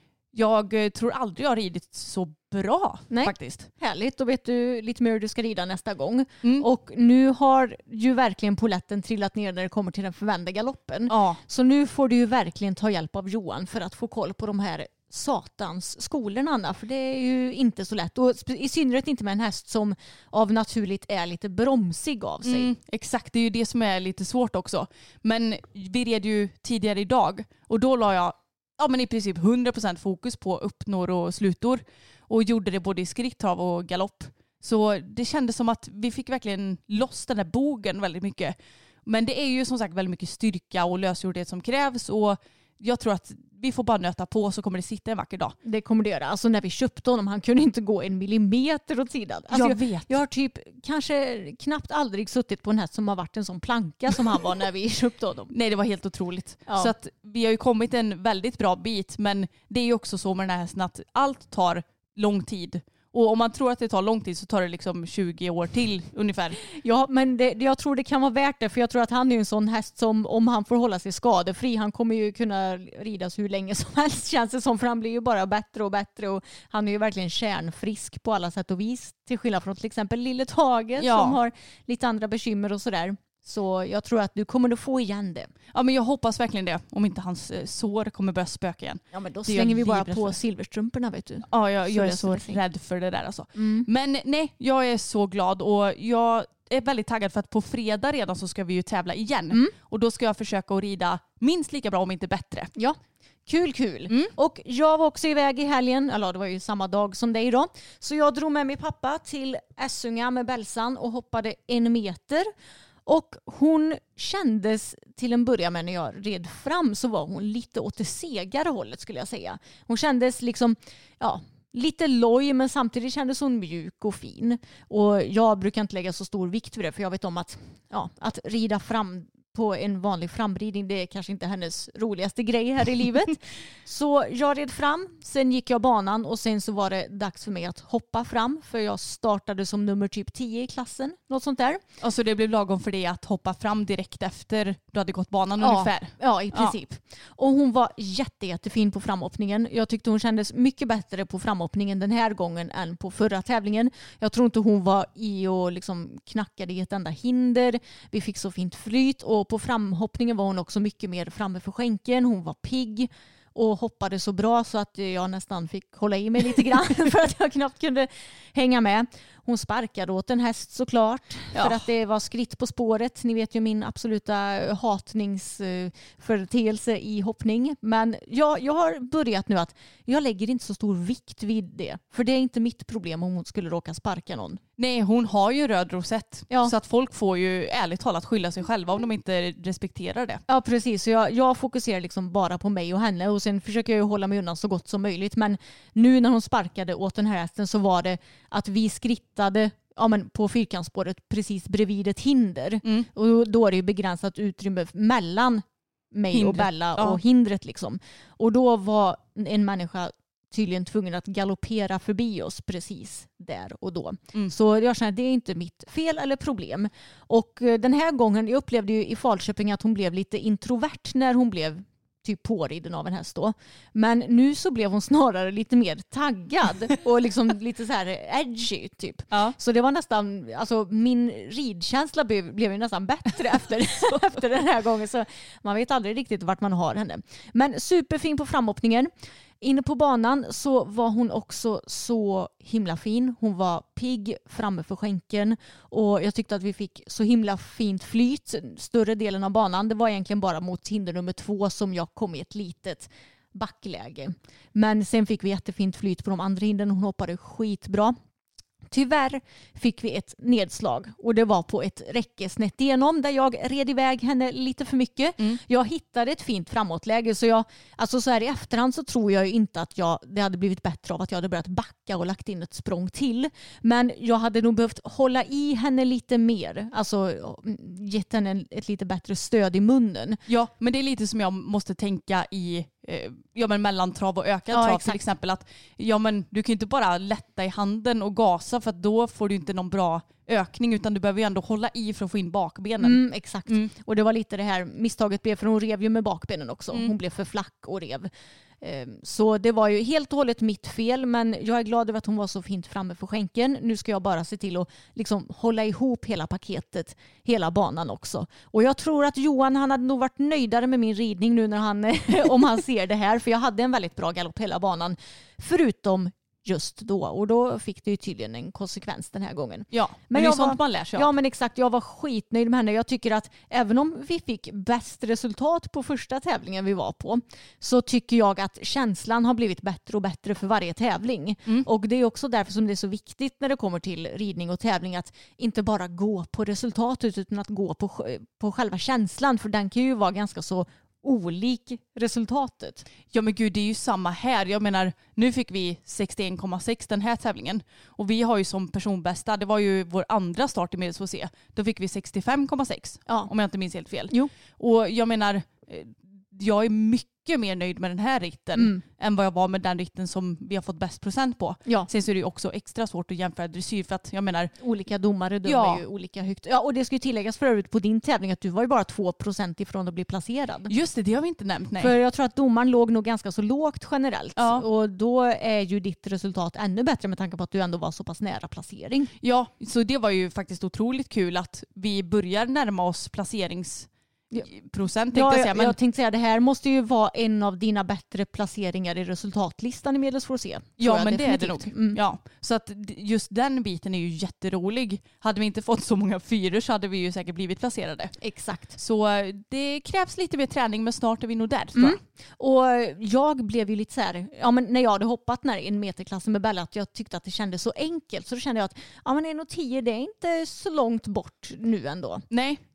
jag tror aldrig jag har ridit så bra faktiskt. Härligt, då vet du lite mer hur du ska rida nästa gång. Och nu har ju verkligen poletten trillat ner när det kommer till den förvända galoppen. Ja. Så nu får du ju verkligen ta hjälp av Johan för att få koll på de här satans skolorna, Anna, för det är ju inte så lätt. Och i synnerhet inte med en häst som av naturligt är lite bromsig av sig. Exakt, det är ju det som är lite svårt också. Men vi red ju tidigare idag och då la jag i princip 100% fokus på uppnår och slutor och gjorde det både i skritttrav och galopp. Så det kändes som att vi fick verkligen loss den där bogen väldigt mycket. Men det är ju som sagt väldigt mycket styrka och lösgjordhet som krävs och jag tror att vi får bara nöta på så kommer det sitta en vacker dag. Det kommer det göra. Alltså när vi köpte honom, han kunde inte gå 1 millimeter åt sidan. Alltså, jag vet. Jag har kanske knappt aldrig suttit på en häst som har varit en sån planka som han var när vi köpte honom. Nej, det var helt otroligt. Ja. Så att vi har ju kommit en väldigt bra bit, men det är ju också så med den här hästen att allt tar lång tid. Och om man tror att det tar lång tid så tar det liksom 20 år till ungefär. Ja, men jag tror det kan vara värt det. För jag tror att han är en sån häst som, om han får hålla sig skadefri, han kommer ju kunna ridas hur länge som helst, känns det som. För han blir ju bara bättre och bättre. Och han är ju verkligen kärnfrisk på alla sätt och vis. Till skillnad från till exempel Lille Tage som har lite andra bekymmer och sådär. Så jag tror att du kommer att få igen det. Ja, men jag hoppas verkligen det. Om inte hans sår kommer börja spöka igen. Ja, men då slänger vi bara på silverstrumporna, vet du. Ja, jag är så rädd för det där alltså. Men nej, jag är så glad och jag är väldigt taggad för att på fredag redan så ska vi ju tävla igen. Och då ska jag försöka att rida minst lika bra om inte bättre. Ja. Kul. Och jag var också iväg i helgen, eller det var ju samma dag som dig då. Så jag drog med min pappa till Essunga med Bälsan och hoppade 1 meter. Och hon kändes till en början med när jag red fram så var hon lite åt det segare hållet skulle jag säga. Hon kändes liksom, lite loj men samtidigt kändes hon mjuk och fin. Och jag brukar inte lägga så stor vikt vid det för jag vet om att rida fram på en vanlig framridning, det är kanske inte hennes roligaste grej här i livet. Så jag red fram, sen gick jag banan och sen så var det dags för mig att hoppa fram för jag startade som nummer typ 10 i klassen, något sånt där. Och så det blev lagom för dig att hoppa fram direkt efter du hade gått banan ungefär? Ja, i princip. Ja. Och hon var jättefin på framhoppningen. Jag tyckte hon kändes mycket bättre på framhoppningen den här gången än på förra tävlingen. Jag tror inte hon var i och liksom knackade i ett enda hinder. Vi fick så fint flyt och på framhoppningen var hon också mycket mer framme för skänken. Hon var pigg och hoppade så bra så att jag nästan fick hålla i mig lite grann för att jag knappt kunde hänga med. Hon sparkade åt en häst såklart för att det var skritt på spåret. Ni vet ju min absoluta hatningsföreteelse i hoppning. Men jag har börjat nu att jag lägger inte så stor vikt vid det. För det är inte mitt problem om hon skulle råka sparka någon. Nej, hon har ju röd rosett. Ja. Så att folk får ju ärligt talat skylla sig själva om de inte respekterar det. Ja, precis. Så jag fokuserar liksom bara på mig och henne. Och sen försöker jag ju hålla mig undan så gott som möjligt. Men nu när hon sparkade åt den här hästen så var det att vi skrittade på fyrkantsspåret precis bredvid ett hinder. Och då är det ju begränsat utrymme mellan mig och Bella och hindret liksom. Och då var en människa tydligen tvungen att galoppera förbi oss precis där och då. Så jag känner att det är inte mitt fel eller problem. Och den här gången, jag upplevde ju i Falköping att hon blev lite introvert när hon blev typ påriden av en häst då. Men nu så blev hon snarare lite mer taggad och liksom lite så här edgy typ. Ja. Så det var nästan, alltså min ridkänsla blev ju nästan bättre efter den här gången. Så man vet aldrig riktigt vart man har henne. Men superfin på framhoppningen. Inne på banan så var hon också så himla fin. Hon var pigg framme för skänken och jag tyckte att vi fick så himla fint flyt större delen av banan. Det var egentligen bara mot hinder nummer 2 som jag kom i ett litet backläge. Men sen fick vi jättefint flyt på de andra hindren. Hon hoppade skitbra. Tyvärr fick vi ett nedslag och det var på ett räcke snett igenom där jag red iväg henne lite för mycket. Jag hittade ett fint framåtläge så så här i efterhand så tror jag ju inte att det hade blivit bättre av att jag hade börjat backa och lagt in ett språng till. Men jag hade nog behövt hålla i henne lite mer, alltså gett henne ett lite bättre stöd i munnen. Ja, men det är lite som jag måste tänka i mellan trav och ökad trav till exempel att du kan ju inte bara lätta i handen och gasa för att då får du inte någon bra ökning utan du behöver ju ändå hålla i för att få in bakbenen. Exakt. Och det var lite det här misstaget blev för hon rev ju med bakbenen också. Hon blev för flack och rev. Så det var ju helt och hållet mitt fel men jag är glad över att hon var så fint framme för skänken. Nu ska jag bara se till att liksom hålla ihop hela paketet, hela banan också. Och jag tror att Johan han hade nog varit nöjdare med min ridning nu när om han ser det här för jag hade en väldigt bra galopp hela banan förutom just då. Och då fick det ju tydligen en konsekvens den här gången. Ja, men det är sånt man lär sig. Ja, men exakt. Jag var skitnöjd med henne. Jag tycker att även om vi fick bäst resultat på första tävlingen vi var på så tycker jag att känslan har blivit bättre och bättre för varje tävling. Och det är också därför som det är så viktigt när det kommer till ridning och tävling att inte bara gå på resultatet utan att gå på själva känslan för den kan ju vara ganska så olik resultatet. Ja men gud, det är ju samma här. Jag menar, nu fick vi 61,6 den här tävlingen. Och vi har ju som personbästa, det var ju vår andra start i Medelsvås. Då fick vi 65,6 om jag inte minns helt fel. Jo. Och jag menar, jag är mycket mer nöjd med den här ritten än vad jag var med den ritten som vi har fått bäst procent på. Ja. Sen så är det ju också extra svårt att jämföra dressyr för att jag menar... Olika domare dömer ju olika högt. Ja, och det ska ju tilläggas för övrigt på din tävling att du var ju bara 2% ifrån att bli placerad. Just det har vi inte nämnt, nej. För jag tror att domaren låg nog ganska så lågt generellt. Ja. Och då är ju ditt resultat ännu bättre med tanke på att du ändå var så pass nära placering. Ja, så det var ju faktiskt otroligt kul att vi börjar närma oss placeringsprocent. Jag tänkte säga det här måste ju vara en av dina bättre placeringar i resultatlistan i Medelsvår C. Ja, men det är det nog. Ja, så att just den biten är ju jätterolig. Hade vi inte fått så många 4 så hade vi ju säkert blivit placerade. Exakt. Så det krävs lite mer träning men snart är vi nog där tror jag. Och jag blev ju lite så här, men när jag hade hoppat i en meterklass med Bella att jag tyckte att det kändes så enkelt så då kände jag att 1,10 det är inte så långt bort nu ändå. Nej.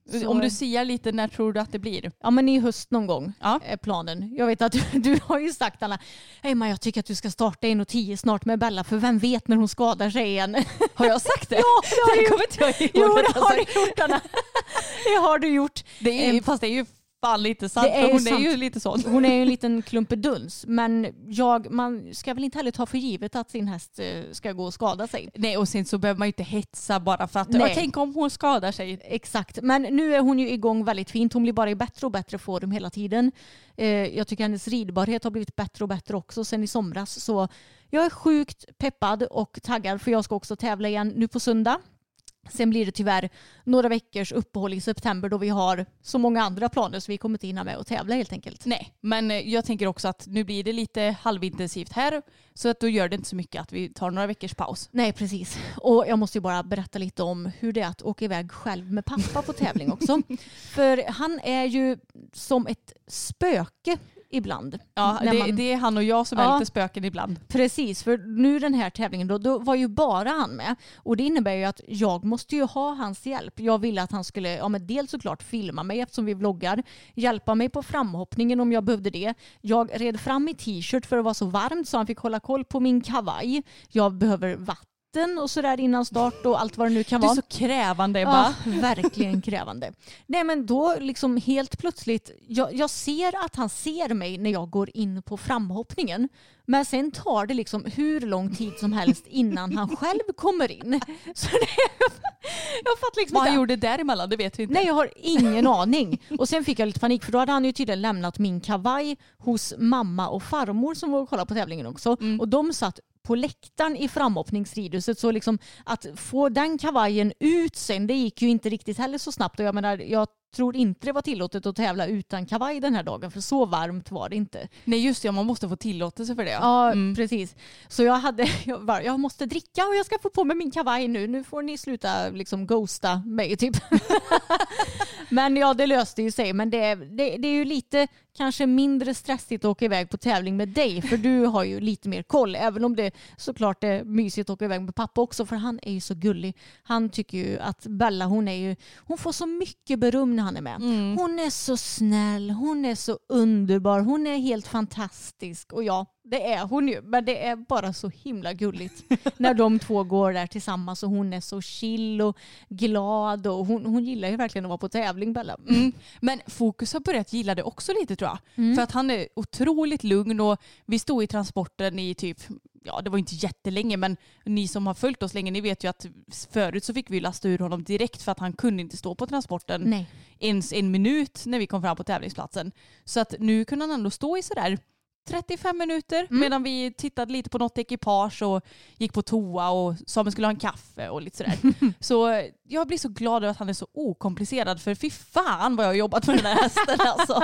Så, om du säger lite, när tror du att det blir? Ja, men i höst någon gång är planen. Jag vet att du har ju sagt, Anna, hej man, jag tycker att du ska starta 1:10 snart med Bella, för vem vet när hon skadar sig igen. Har jag sagt det? Ja, det har du gjort. Jo, det har du gjort, Anna. Det har du gjort. Fast det är ju fan lite sant. Hon är ju lite sån. Hon är ju en liten klumpeduns. Men man ska väl inte heller ta för givet att sin häst ska gå och skada sig. Nej, och sen så behöver man ju inte hetsa bara för att tänk om hon skadar sig. Exakt, men nu är hon ju igång väldigt fint. Hon blir bara i bättre och bättre form hela tiden. Jag tycker hennes ridbarhet har blivit bättre och bättre också sen i somras. Så jag är sjukt peppad och taggad, för jag ska också tävla igen nu på söndag. Sen blir det tyvärr några veckors uppehåll i september då vi har så många andra planer så vi kommer inte hinna med att tävla helt enkelt. Nej, men jag tänker också att nu blir det lite halvintensivt här, så att då gör det inte så mycket att vi tar några veckors paus. Nej, precis. Och jag måste ju bara berätta lite om hur det är att åka iväg själv med pappa på tävling också. För han är ju som ett spöke ibland. Ja, det är han och jag som är lite spöken ibland. Precis, för nu den här tävlingen då var ju bara han med. Och det innebär ju att jag måste ju ha hans hjälp. Jag ville att han skulle, men dels såklart filma mig eftersom vi vloggar. Hjälpa mig på framhoppningen om jag behövde det. Jag red fram i t-shirt för att det var så varmt så han fick hålla koll på min kavaj. Jag behöver vatten och sådär innan start och allt vad det nu kan vara. Du är så krävande, Ebba. Ja, verkligen krävande. Nej, men då liksom helt plötsligt, jag ser att han ser mig när jag går in på framhoppningen. Men sen tar det liksom hur lång tid som helst innan han själv kommer in. Så jag fattar liksom vad han gjorde däremellan, det vet vi inte. Nej, jag har ingen aning. Och sen fick jag lite panik, för då hade han ju tydligen lämnat min kavaj hos mamma och farmor som var och kollade på tävlingen också. Och de satt på läktaren i framhoppningsridhuset, så liksom att få den kavajen ut sen, det gick ju inte riktigt heller så snabbt. Och jag tror inte det var tillåtet att tävla utan kavaj den här dagen, för så varmt var det inte. Nej, just det, man måste få tillåtelse för det. Ja, precis. Så jag måste dricka och jag ska få på mig min kavaj nu. Nu får ni sluta liksom ghosta mig typ. Men ja, det löste ju sig. Men det är ju lite kanske mindre stressigt att åka iväg på tävling med dig, för du har ju lite mer koll, även om det såklart är mysigt att åka iväg med pappa också, för han är ju så gullig. Han tycker ju att Bella, hon får så mycket beröm när han är med. Hon är så snäll, hon är så underbar, hon är helt fantastisk, och ja, det är hon ju, men det är bara så himla gulligt när de två går där tillsammans och hon är så chill och glad, och hon gillar ju verkligen att vara på tävling, Bella. Men Fokus har börjat gilla det också lite, tror jag. För att han är otroligt lugn, och vi stod i transporten i typ, det var inte jättelänge, men ni som har följt oss länge, ni vet ju att förut så fick vi lasta ur honom direkt för att han kunde inte stå på transporten ens en minut när vi kom fram på tävlingsplatsen. Så att nu kunde han ändå stå i sådär 35 minuter medan vi tittade lite på något ekipage och gick på toa och Samuel skulle ha en kaffe och lite sådär. Så jag blir så glad över att han är så okomplicerad, för fy fan vad jag har jobbat med den här hästen alltså.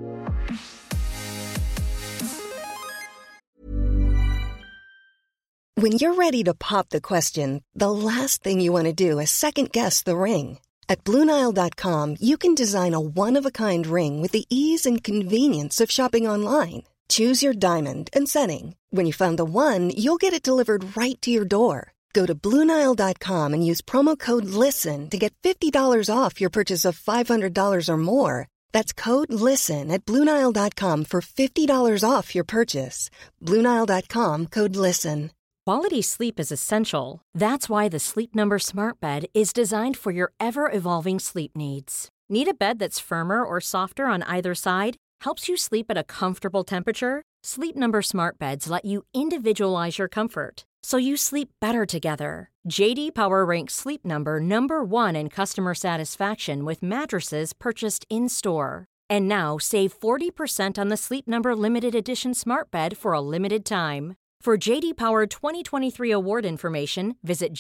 When you're ready to pop the question, the last thing you want to do is second-guess the ring. At BlueNile.com, you can design a one-of-a-kind ring with the ease and convenience of shopping online. Choose your diamond and setting. When you find the one, you'll get it delivered right to your door. Go to BlueNile.com and use promo code LISTEN to get $50 off your purchase of $500 or more. That's code LISTEN at BlueNile.com for $50 off your purchase. BlueNile.com, code LISTEN. Quality sleep is essential. That's why the Sleep Number Smart Bed is designed for your ever-evolving sleep needs. Need a bed that's firmer or softer on either side? Helps you sleep at a comfortable temperature? Sleep Number Smart Beds let you individualize your comfort, so you sleep better together. JD Power ranks Sleep Number #1 in customer satisfaction with mattresses purchased in-store. And now save 40% on the Sleep Number Limited Edition Smart Bed for a limited time. For JD Power 2023 award information, visit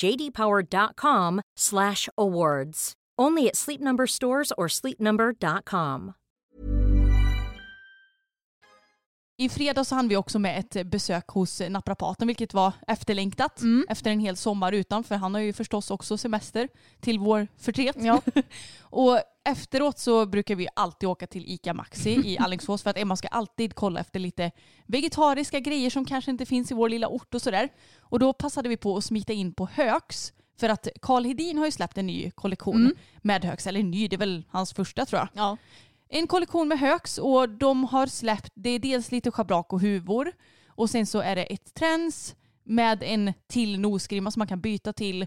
jdpower.com/awards. Only at Sleep Number stores or sleepnumber.com. I fredags så hann vi också med ett besök hos naprapaten, vilket var efterlängtat efter en hel sommar utan, för han har ju förstås också semester till vår förtret. Ja. Och efteråt så brukar vi alltid åka till ICA Maxi i Alingsås, för att Emma ska alltid kolla efter lite vegetariska grejer som kanske inte finns i vår lilla ort och sådär. Och då passade vi på att smita in på Högs, För att Carl Hedin har ju släppt en ny kollektion med Högs. Eller ny, det är väl hans första tror jag. Ja. En kollektion med Högs och de har släppt, det är dels lite schabrak och huvor. Och sen så är det ett träns med en till nosgrimma som man kan byta till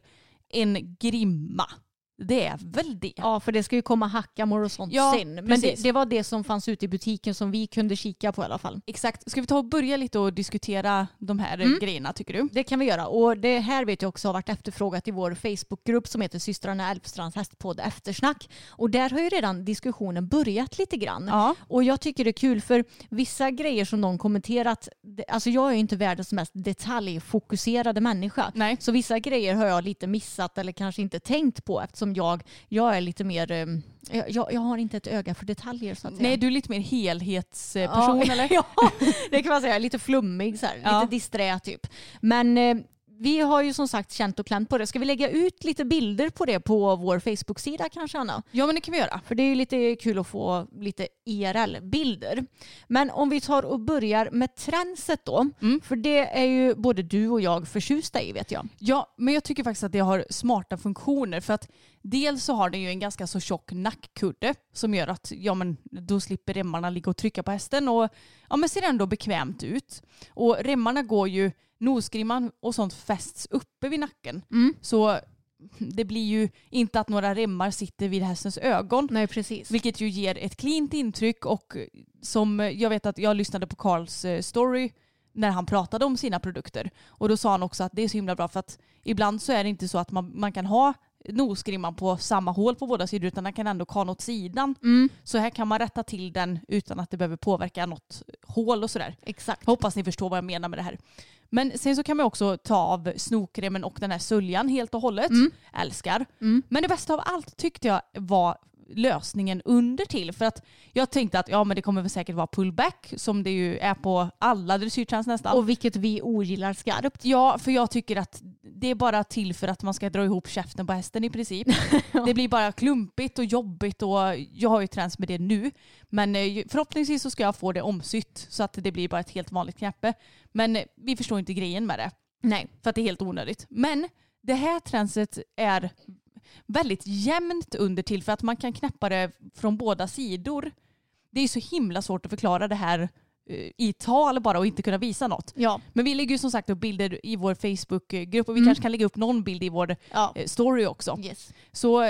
en grimma. Det är väl det. Ja, för det ska ju komma hackamor och sånt sen. Men det var det som fanns ute i butiken som vi kunde kika på i alla fall. Exakt. Ska vi ta och börja lite och diskutera de här grejerna tycker du? Det kan vi göra. Och det här vet jag också har varit efterfrågat i vår Facebookgrupp som heter Systrarna Älvstrands hästpodd Eftersnack. Och där har ju redan diskussionen börjat lite grann. Ja. Och jag tycker det är kul för vissa grejer som någon kommenterat, alltså jag är ju inte världens mest detaljfokuserade människa. Nej. Så vissa grejer har jag lite missat eller kanske inte tänkt på eftersom jag är lite mer, jag har inte ett öga för detaljer så att säga. Nej, du är lite mer helhetsperson eller? Ja, det kan man säga. Lite flummig, så här, lite disträ typ. Men vi har ju som sagt känt och klämt på det. Ska vi lägga ut lite bilder på det på vår Facebook-sida kanske, Anna? Ja, men det kan vi göra. För det är ju lite kul att få lite IRL-bilder. Men om vi tar och börjar med tränset då. För det är ju både du och jag förtjusta i, vet jag. Ja, men jag tycker faktiskt att det har smarta funktioner. För att dels så har det ju en ganska så tjock nackkudde som gör att då slipper remmarna ligga och trycka på hästen. Och men ser ändå bekvämt ut. Och remmarna går ju, nosgrimman och sånt fästs uppe vid nacken. Så det blir ju inte att några remmar sitter vid hästens ögon. Nej, precis. Vilket ju ger ett cleant intryck och som jag vet att jag lyssnade på Carls story när han pratade om sina produkter. Och då sa han också att det är så himla bra för att ibland så är det inte så att man kan ha nosgrimman på samma hål på båda sidor utan den kan ändå kana åt sidan. Så här kan man rätta till den utan att det behöver påverka något hål och sådär. Exakt. Jag hoppas ni förstår vad jag menar med det här. Men sen så kan man också ta av snokremmen och den här söljan helt och hållet. Älskar. Men det bästa av allt tyckte jag var lösningen under till. För att jag tänkte att men det kommer väl säkert vara pullback som det ju är på alla dressyrtrans nästan. Och vilket vi ogillar skarpt. Ja, för jag tycker att det är bara till för att man ska dra ihop käften på hästen i princip. Det blir bara klumpigt och jobbigt och jag har ju trans med det nu. Men förhoppningsvis så ska jag få det omsytt så att det blir bara ett helt vanligt knäppe. Men vi förstår inte grejen med det. Nej. För att det är helt onödigt. Men det här transet är väldigt jämnt under till för att man kan knäppa det från båda sidor. Det är så himla svårt att förklara det här i tal bara och inte kunna visa något. Ja. Men vi lägger ju som sagt upp bilder i vår Facebook-grupp och vi kanske kan lägga upp någon bild i vår story också. Yes. Så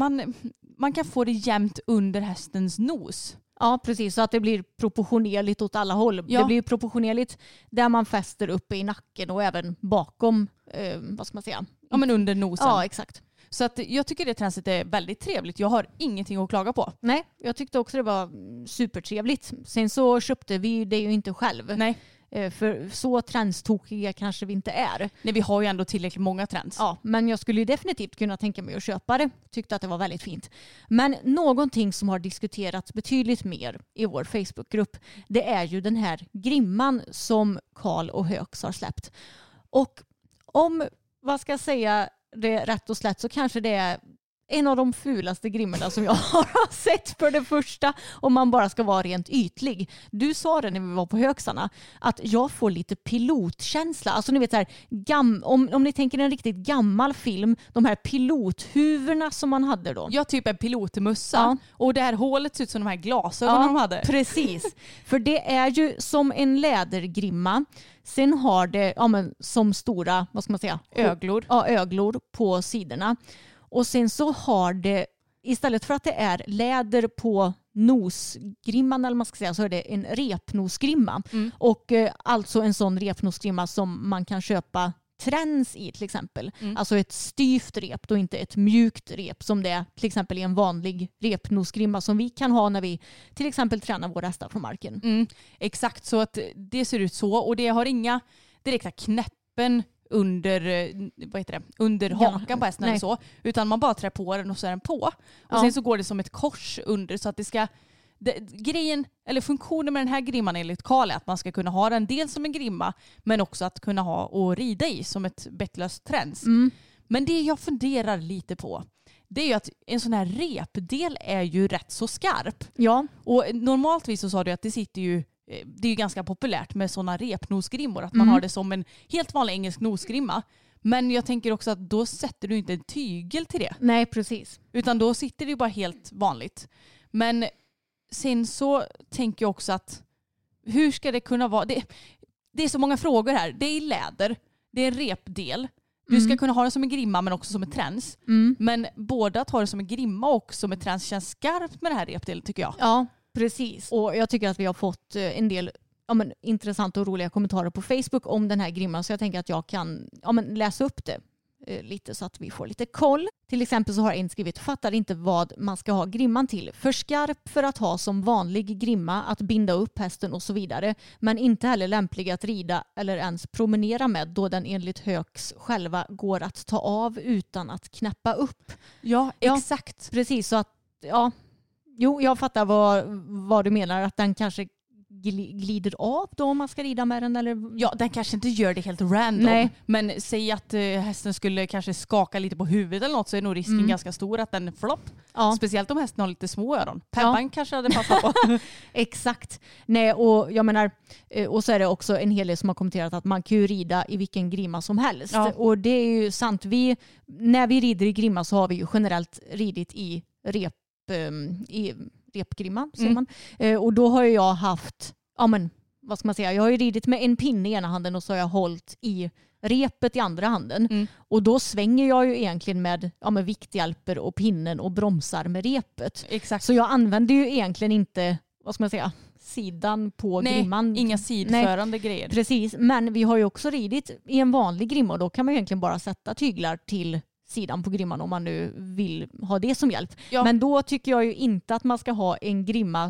man kan få det jämnt under hästens nos. Ja, precis. Så att det blir proportionerligt åt alla håll. Ja. Det blir proportionerligt där man fäster uppe i nacken och även bakom, vad ska man säga? Ja, men under nosen. Ja, exakt. Så att jag tycker det transet är väldigt trevligt. Jag har ingenting att klaga på. Nej, jag tyckte också det var supertrevligt. Sen så köpte vi det ju inte själv. Nej. För så trendstokiga kanske vi inte är. Nej, vi har ju ändå tillräckligt många trends. Ja, men jag skulle ju definitivt kunna tänka mig att köpa det. Tyckte att det var väldigt fint. Men någonting som har diskuterats betydligt mer i vår Facebookgrupp, det är ju den här grimman som Carl och Högs har släppt. Och om, vad ska jag säga, det är rätt och slätt så kanske det är en av de fulaste grimmorna som jag har sett för det första, om man bara ska vara rent ytlig. Du sa det när vi var på Högsarna att jag får lite pilotkänsla. Alltså ni vet så här, om ni tänker en riktigt gammal film, de här pilothuvorna som man hade då. Ja, typ en pilotmössa. Ja. Och det här hålet ser ut som de här glasögonen de hade. Precis. För det är ju som en lädergrimma. Sen har det som stora, vad ska man säga? Öglor. Ja, öglor på sidorna. Och sen så har det, istället för att det är läder på nosgrimman eller man ska säga, så är det en repnosgrimma. Och alltså en sån repnosgrimma som man kan köpa träns i till exempel. Alltså ett styvt rep och inte ett mjukt rep som det är till exempel i en vanlig repnosgrimma som vi kan ha när vi till exempel tränar våra hästar från marken. Exakt, så att det ser ut så och det har inga direkta knäppen under hakan på hästen eller så, utan man bara trär på den och så är den på. Och sen så går det som ett kors under så att det ska funktionen med den här grimman enligt Carl är att man ska kunna ha den dels som en grimma men också att kunna ha och rida i som ett bettlöst träns. Men det jag funderar lite på, det är ju att en sån här repdel är ju rätt så skarp. Ja. Och normaltvis så sa du att det sitter ju, det är ju ganska populärt med såna repnosgrimmor, att man har det som en helt vanlig engelsk nosgrimma. Men jag tänker också att då sätter du inte en tygel till det. Nej, precis. Utan då sitter det ju bara helt vanligt. Men sen så tänker jag också att hur ska det kunna vara? Det är så många frågor här. Det är läder. Det är en repdel. Du ska kunna ha det som en grimma men också som en träns. Men både att ha det som en grimma och som en träns känns skarpt med det här repdelen tycker jag. Ja, precis. Och jag tycker att vi har fått en del intressanta och roliga kommentarer på Facebook om den här grimman. Så jag tänker att jag kan läsa upp det lite så att vi får lite koll. Till exempel så har en skrivit: fattar inte vad man ska ha grimman till. För skarp för att ha som vanlig grimma, att binda upp hästen och så vidare. Men inte heller lämplig att rida eller ens promenera med, då den enligt Hööks själva går att ta av utan att knäppa upp. Ja, exakt. Precis, så att jag fattar vad du menar, att den kanske glider av då om man ska rida med den, eller? Ja, den kanske inte gör det helt random. Nej. Men säg att hästen skulle kanske skaka lite på huvudet eller något, så är nog risken ganska stor att den flopp. Ja. Speciellt om hästen har lite små öron. Peppan kanske hade passat på. Exakt. Nej, och jag menar, och så är det också en hel del som har kommenterat att man kan ju rida i vilken grimma som helst. Ja. Och det är ju sant. När vi rider i grimma så har vi ju generellt ridit i repgrimma, säger man. Och då har jag haft, vad ska man säga, jag har ju ridit med en pinne i ena handen och så har jag hållit i repet i andra handen. Och då svänger jag ju egentligen med vikthjälper och pinnen och bromsar med repet. Exakt. Så jag använder ju egentligen inte, vad ska man säga, sidan på grimman. Inga sidförande grejer. Precis, men vi har ju också ridit i en vanlig grimma och då kan man egentligen bara sätta tyglar till sidan på grimman om man nu vill ha det som hjälp. Ja. Men då tycker jag ju inte att man ska ha en grimma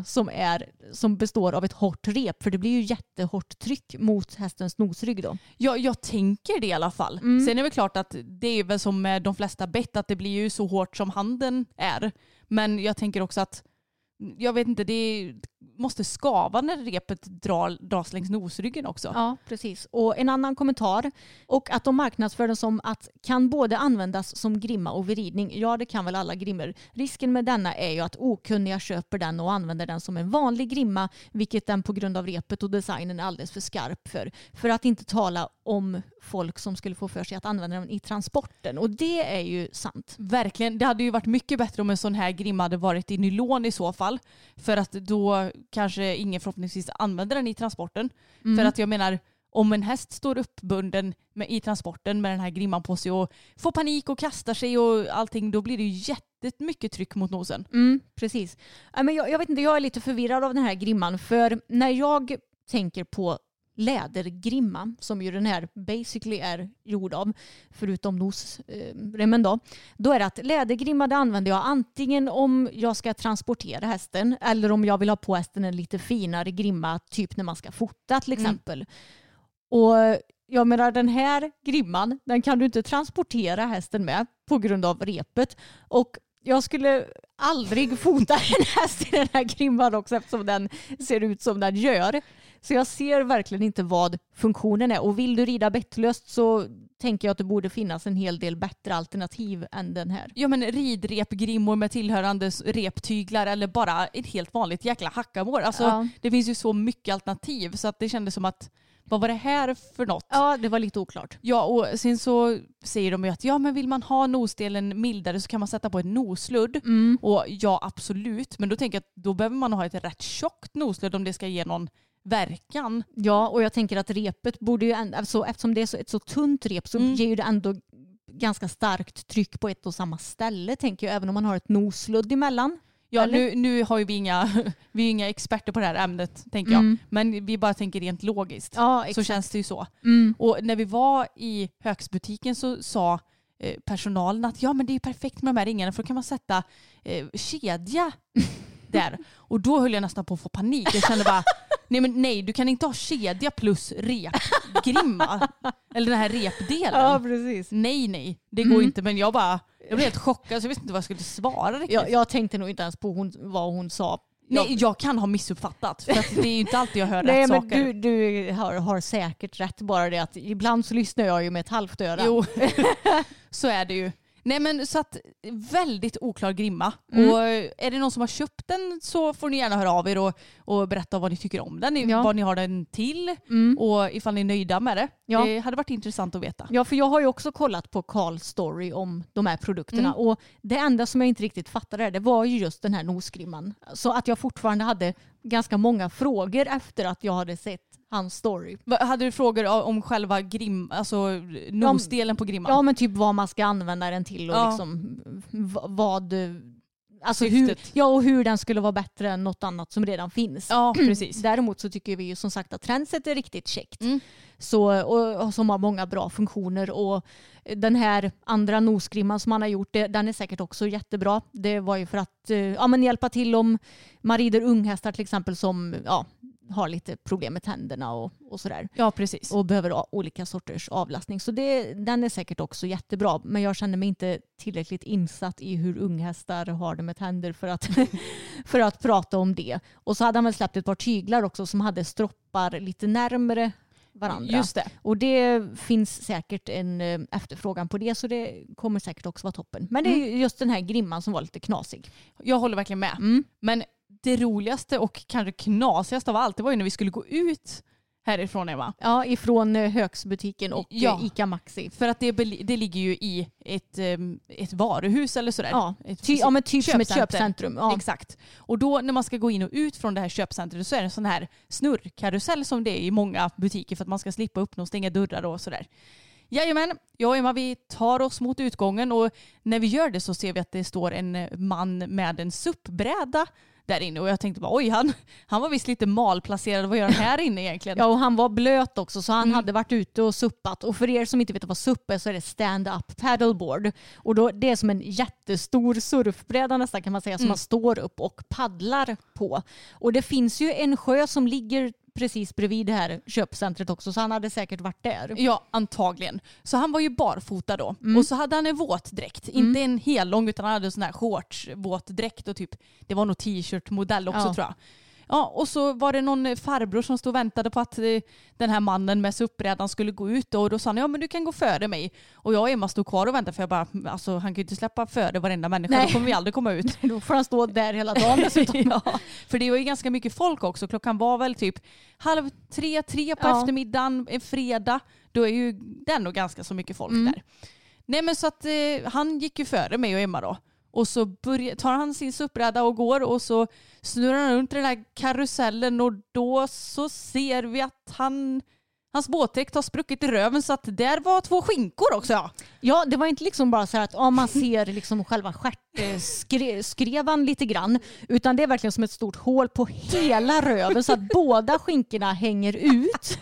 som består av ett hårt rep, för det blir ju jättehårt tryck mot hästens nosrygg då. Ja, jag tänker det i alla fall. Sen är det väl klart att det är väl som med de flesta bett, att det blir ju så hårt som handen är. Men jag tänker också att jag vet inte, det måste skava när repet dras längs nosryggen också. Ja, precis. Och en annan kommentar, och att de marknadsför den som att kan både användas som grimma och vid ridning. Ja, det kan väl alla grimmor. Risken med denna är ju att okunniga köper den och använder den som en vanlig grimma, vilket den på grund av repet och designen är alldeles för skarp för. För att inte tala om folk som skulle få för sig att använda den i transporten. Och det är ju sant. Verkligen. Det hade ju varit mycket bättre om en sån här grimma hade varit i nylon i så fall. För att då kanske ingen förhoppningsvis använder den i transporten. För att jag menar, om en häst står uppbunden i transporten med den här grimman på sig och får panik och kastar sig och allting, då blir det ju jättemycket tryck mot nosen. Precis. Men jag vet inte, jag är lite förvirrad av den här grimman. För när jag tänker på lädergrimma, som ju den här basically är gjord av, förutom nosremmen då är det att lädergrimma, det använder jag antingen om jag ska transportera hästen eller om jag vill ha på hästen en lite finare grimma, typ när man ska fota till exempel. Och jag menar, den här grimman, den kan du inte transportera hästen med på grund av repet, och jag skulle aldrig fota en häst i den här grimman också, eftersom den ser ut som den gör. Så jag ser verkligen inte vad funktionen är. Och vill du rida bettlöst så tänker jag att det borde finnas en hel del bättre alternativ än den här. Ja, men ridrepgrimmor med tillhörande reptyglar eller bara ett helt vanligt jäkla hackamår. Alltså, det finns ju så mycket alternativ så att det kändes som att vad var det här för något? Ja, det var lite oklart. Ja, och sen så säger de ju att men vill man ha nosdelen mildare så kan man sätta på ett nosludd. Och ja, absolut. Men då tänker jag att då behöver man ha ett rätt tjockt nosludd om det ska ge någon verkan. Ja, och jag tänker att repet borde ju eftersom det är ett så tunt rep så ger ju det ändå ganska starkt tryck på ett och samma ställe, tänker jag, även om man har ett nosludd emellan. Ja, nu har ju vi är inga experter på det här ämnet, tänker jag. Men vi bara tänker rent logiskt. Ja, så känns det ju så. Och när vi var i Hööksbutiken så sa personalen att men det är perfekt med de här ringarna, för då kan man sätta kedja där. Och då höll jag nästan på att få panik. Jag kände bara, nej, du kan inte ha kedja plus repgrimma. Eller den här repdelen. Ja, precis. Nej, det går inte. Men jag blev helt chockad, så jag visste inte vad jag skulle svara riktigt. Jag tänkte nog inte ens på vad hon sa. Nej, jag kan ha missuppfattat. För att det är ju inte alltid jag hör rätt saker. Men du har säkert rätt, bara det att ibland så lyssnar jag ju med ett halvt öra. Jo, så är det ju. Nej men så att väldigt oklar grimma. Och är det någon som har köpt den så får ni gärna höra av er och berätta vad ni tycker om den. Vad ni har den till och ifall ni är nöjda med det. Ja. Det hade varit intressant att veta. Ja, för jag har ju också kollat på Karls story om de här produkterna och det enda som jag inte riktigt fattade det var ju just den här nosgrimman. Så att jag fortfarande hade ganska många frågor efter att jag hade sett hans story. Hade du frågor om själva alltså nosdelen på grimman? Ja, men typ vad man ska använda den till och liksom vad... Alltså hur den skulle vara bättre än något annat som redan finns. Ja, precis. Däremot så tycker vi ju som sagt att Trendset är riktigt käckt. Så, och som har många bra funktioner. Och den här andra nosgrimman som man har gjort, den är säkert också jättebra. Det var ju för att hjälpa till om man rider unghästar till exempel som har lite problem med tänderna och sådär. Ja, precis. Och behöver olika sorters avlastning. Så den är säkert också jättebra. Men jag känner mig inte tillräckligt insatt i hur unghästar har det med tänder för att prata om det. Och så hade han väl släppt ett par tyglar också som hade stroppar lite närmare varandra. Just det. Och det finns säkert en efterfrågan på det så det kommer säkert också vara toppen. Men det är just den här grimman som var lite knasig. Jag håller verkligen med. Men det roligaste och kanske knasigaste av allt det var ju när vi skulle gå ut härifrån, Emma. Ja, ifrån Högsbutiken och Ica Maxi. För att det ligger ju i ett varuhus eller sådär. Ja, men typ som ett köpcentrum. Ja. Exakt. Och då när man ska gå in och ut från det här köpcentret så är det en sån här snurrkarusell som det är i många butiker för att man ska slippa öppna och stänga dörrar och sådär. Jajamän, jag och Emma vi tar oss mot utgången och när vi gör det så ser vi att det står en man med en suppbräda där inne och jag tänkte bara oj han var visst lite malplacerad, vad gör han här inne egentligen? Ja, och han var blöt också så han hade varit ute och suppat och för er som inte vet vad supp är så är det stand-up paddleboard och då, det är som en jättestor surfbräda nästan kan man säga som man står upp och paddlar på och det finns ju en sjö som ligger precis bredvid det här köpcentret också så han hade säkert varit där. Ja, antagligen. Så han var ju barfota då. Och så hade han en våtdräkt. Inte en hel lång utan han hade en sån här shorts våtdräkt och typ det var nog t-shirt-modell också tror jag. Ja, och så var det någon farbror som stod och väntade på att den här mannen med suppbrädan skulle gå ut och då sa han, ja men du kan gå före mig. Och jag och Emma stod kvar och väntade för jag bara, alltså han kan ju inte släppa före varenda människa, då kommer vi aldrig komma ut. Då får han stå där hela dagen dessutom. Ja, för det var ju ganska mycket folk också. Klockan var väl typ 2:30 på eftermiddagen, en fredag. Då är ju det ändå ganska så mycket folk där. Nej men så att han gick ju före mig och Emma då. Och så tar han sin suppbräda och går och så snurrar han runt den där karusellen och då så ser vi att hans båtdräkt har spruckit i röven så att där var 2 skinkor också. Ja, det var inte liksom bara så att man ser liksom själva skrevan lite grann utan det är verkligen som ett stort hål på hela röven så att båda skinkorna hänger ut.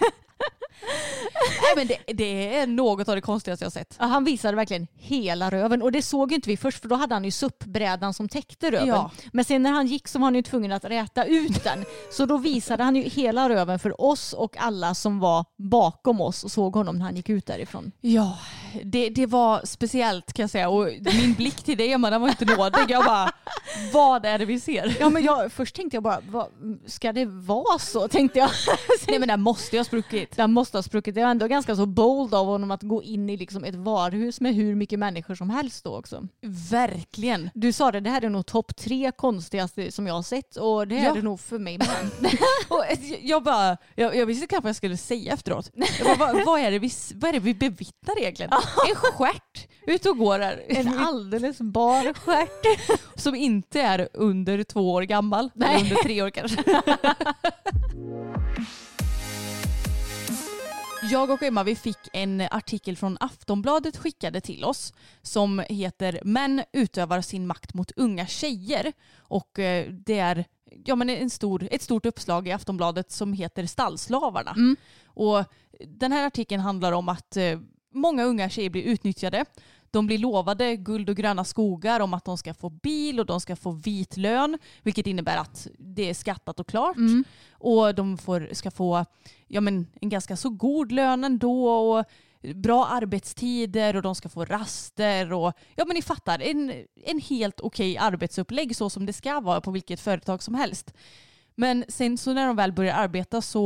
Nej, men det är något av det konstigaste jag sett. Ja, han visade verkligen hela röven och det såg inte vi först för då hade han ju suppbrädan som täckte röven. Ja. Men sen när han gick så var han ju tvungen att räta ut den. Så då visade han ju hela röven för oss och alla som var bakom oss och såg honom när han gick ut därifrån. Ja, det var speciellt kan jag säga och min blick till det men den var inte nådig. Jag bara, vad är det vi ser? Ja, men först tänkte jag bara, ska det vara så? Tänkte jag. Nej men den måste ju ha spruckit. Den måste ha spruckit. Det var ändå ganska så bold av honom att gå in i liksom ett varuhus med hur mycket människor som helst då också. Verkligen. Du sa det här är nog topp 3 konstigaste som jag har sett och det är det nog för mig med. Och jag visste knappt vad jag skulle säga efteråt. Jag bara, vad är det vi bevittnar egentligen? En stjärt ut och går där. En alldeles bar stjärt. Som inte är under 2 år gammal. Nej. Eller under 3 år kanske. Jag och Emma vi fick en artikel från Aftonbladet skickade till oss som heter Män utövar sin makt mot unga tjejer och det är ett stort uppslag i Aftonbladet som heter Stallslavarna. Och den här artikeln handlar om att många unga tjejer blir utnyttjade. De blir lovade guld och gröna skogar om att de ska få bil och de ska få vit lön, vilket innebär att det är skattat och klart. Och de ska få en ganska så god lön ändå och bra arbetstider och de ska få raster och ni fattar, en helt okej arbetsupplägg så som det ska vara på vilket företag som helst. Men sen så när de väl börjar arbeta så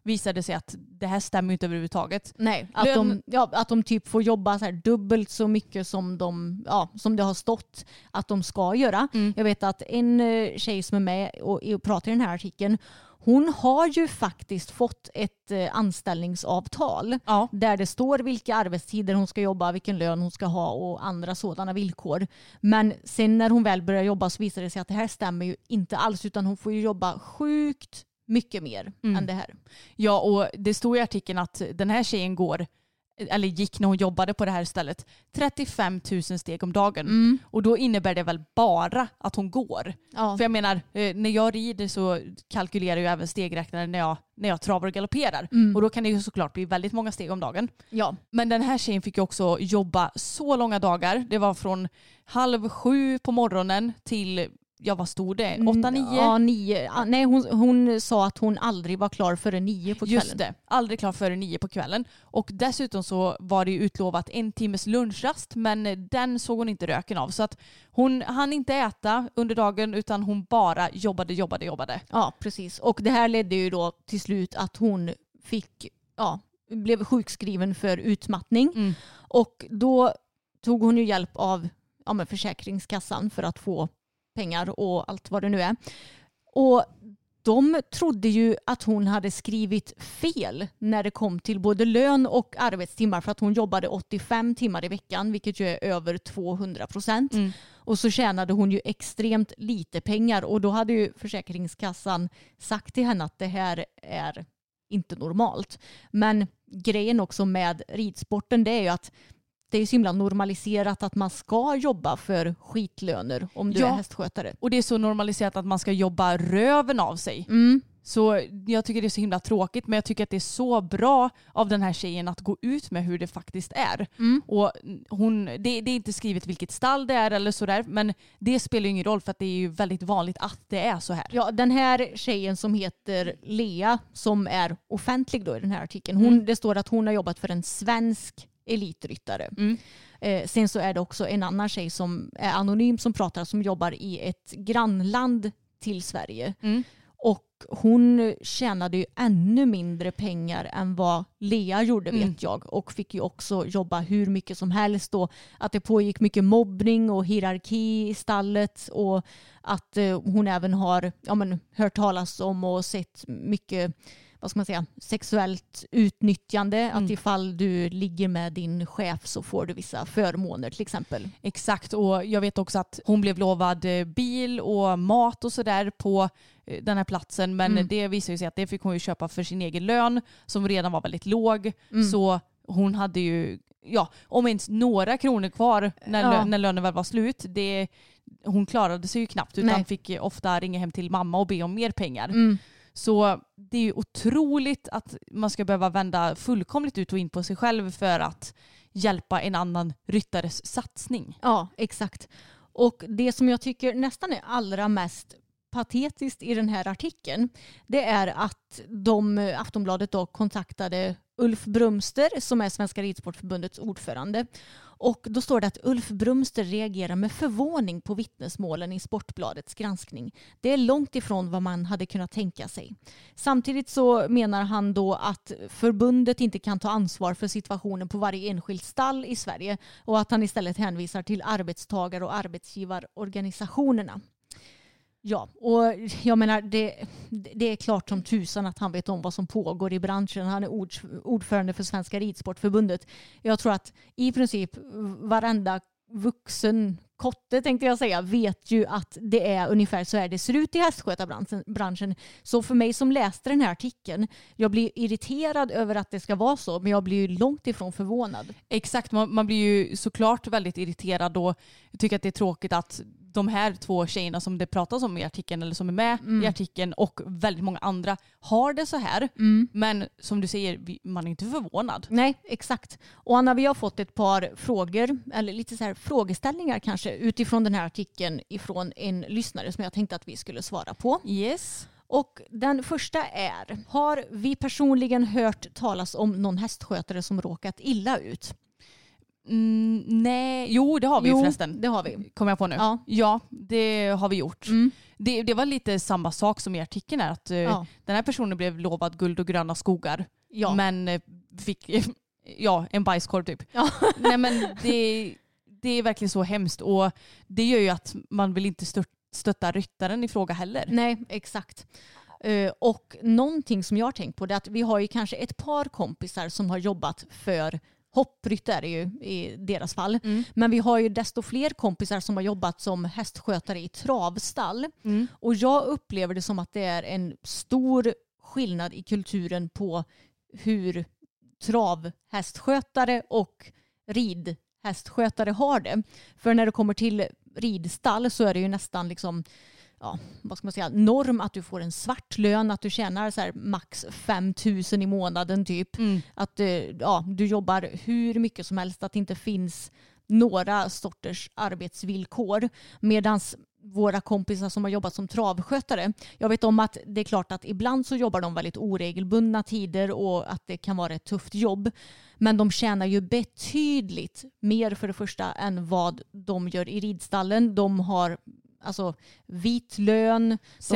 visade det sig att det här stämmer inte överhuvudtaget. Nej, att de typ får jobba så här dubbelt så mycket som som det har stått att de ska göra. Jag vet att en tjej som är med och pratar i den här artikeln, hon har ju faktiskt fått ett anställningsavtal där det står vilka arbetstider hon ska jobba, vilken lön hon ska ha och andra sådana villkor. Men sen när hon väl börjar jobba så visar det sig att det här stämmer ju inte alls, utan hon får ju jobba sjukt mycket mer än det här. Ja, och det står i artikeln att den här tjejen gick när hon jobbade på det här stället 35 000 steg om dagen. Och då innebär det väl bara att hon går. Ja. För jag menar, när jag rider så kalkylerar jag även stegräknaren när jag travar och galopperar. Och då kan det ju såklart bli väldigt många steg om dagen. Ja. Men den här tjejen fick ju också jobba så långa dagar. Det var från 6:30 på morgonen till... Ja, vad stod det? 8-9? Ja, 9. Nej, hon sa att hon aldrig var klar före 9 på kvällen. Just det, aldrig klar före 9 på kvällen. Och dessutom så var det ju utlovat 1 timmes lunchrast, men den såg hon inte röken av. Så att hon hann inte äta under dagen, utan hon bara jobbade. Ja, precis. Och det här ledde ju då till slut att hon blev sjukskriven för utmattning. Och då tog hon ju hjälp av Försäkringskassan för att få pengar och allt vad det nu är. Och de trodde ju att hon hade skrivit fel när det kom till både lön och arbetstimmar, för att hon jobbade 85 timmar i veckan, vilket ju är över 200%. Och så tjänade hon ju extremt lite pengar, och då hade ju Försäkringskassan sagt till henne att det här är inte normalt. Men grejen också med ridsporten, det är ju att det är så himla normaliserat att man ska jobba för skitlöner om du är hästskötare. Och det är så normaliserat att man ska jobba röven av sig. Så jag tycker det är så himla tråkigt, men jag tycker att det är så bra av den här tjejen att gå ut med hur det faktiskt är. Och det är inte skrivet vilket stall det är eller sådär, men det spelar ju ingen roll, för att det är ju väldigt vanligt att det är så här. Ja, den här tjejen som heter Lea, som är offentlig då i den här artikeln, det står att hon har jobbat för en svensk elitryttare. Sen så är det också en annan tjej som är anonym som pratar, som jobbar i ett grannland till Sverige. Och hon tjänade ju ännu mindre pengar än vad Lea gjorde, vet jag. Och fick ju också jobba hur mycket som helst. Och att det pågick mycket mobbning och hierarki i stallet. Och att hon även har hört talas om och sett mycket, vad ska man säga, sexuellt utnyttjande. Att ifall du ligger med din chef så får du vissa förmåner till exempel. Exakt, och jag vet också att hon blev lovad bil och mat och sådär på den här platsen. Men det visar ju sig att det fick hon ju köpa för sin egen lön, som redan var väldigt låg. Så hon hade ju, om ens några kronor kvar när lönen väl var slut. Hon klarade sig ju knappt, utan fick ofta ringa hem till mamma och be om mer pengar. Så det är ju otroligt att man ska behöva vända fullkomligt ut och in på sig själv för att hjälpa en annan ryttares satsning. Ja, exakt. Och det som jag tycker nästan är allra mest patetiskt i den här artikeln, det är att Aftonbladet då kontaktade Ulf Brumster, som är Svenska Ridsportförbundets ordförande. Och då står det att Ulf Brumster reagerar med förvåning på vittnesmålen i Sportbladets granskning. Det är långt ifrån vad man hade kunnat tänka sig. Samtidigt så menar han då att förbundet inte kan ta ansvar för situationen på varje enskilt stall i Sverige, och att han istället hänvisar till arbetstagar- och arbetsgivarorganisationerna. Ja, och jag menar det är klart som tusan att han vet om vad som pågår i branschen. Han är ordförande för Svenska Ridsportförbundet. Jag tror att i princip varenda vuxen kotte, tänkte jag säga, vet ju att det är ungefär så här det ser ut i hästskötarbranschen. Så för mig som läste den här artikeln, jag blir irriterad över att det ska vara så, men jag blir ju långt ifrån förvånad. Exakt, man blir ju såklart väldigt irriterad och tycker att det är tråkigt att de här två tjejerna som det pratas om i artikeln, eller som är med i artikeln, och väldigt många andra har det så här. Men som du säger, man är inte förvånad. Nej, exakt. Och Anna, vi har fått ett par frågor, eller lite så här frågeställningar kanske, utifrån den här artikeln ifrån en lyssnare som jag tänkte att vi skulle svara på. Yes. Och den första är: har vi personligen hört talas om någon hästskötare som råkat illa ut? Nej, jo det har vi förresten. Det har vi. Kommer jag på nu? Ja. Ja, det har vi gjort. Det var lite samma sak som i artikeln här, att den här personen blev lovad guld och gröna skogar. Ja. Men fick en bajskorv typ. Ja. Nej, men det är verkligen så hemskt, och det gör ju att man vill inte stötta ryttaren i fråga heller. Nej, exakt. Och någonting som jag har tänkt på är att vi har ju kanske ett par kompisar som har jobbat för hoppryttare ju i deras fall. Men vi har ju desto fler kompisar som har jobbat som hästskötare i travstall. Och jag upplever det som att det är en stor skillnad i kulturen på hur travhästskötare och ridhästskötare har det. För när det kommer till ridstall så är det ju nästan liksom, vad ska man säga, norm att du får en svart lön, att du tjänar så här max 5 000 i månaden typ. Att du jobbar hur mycket som helst, att det inte finns några sorters arbetsvillkor. Medan våra kompisar som har jobbat som travskötare, jag vet om att det är klart att ibland så jobbar de väldigt oregelbundna tider och att det kan vara ett tufft jobb. Men de tjänar ju betydligt mer för det första än vad de gör i ridstallen. De har alltså vit lön,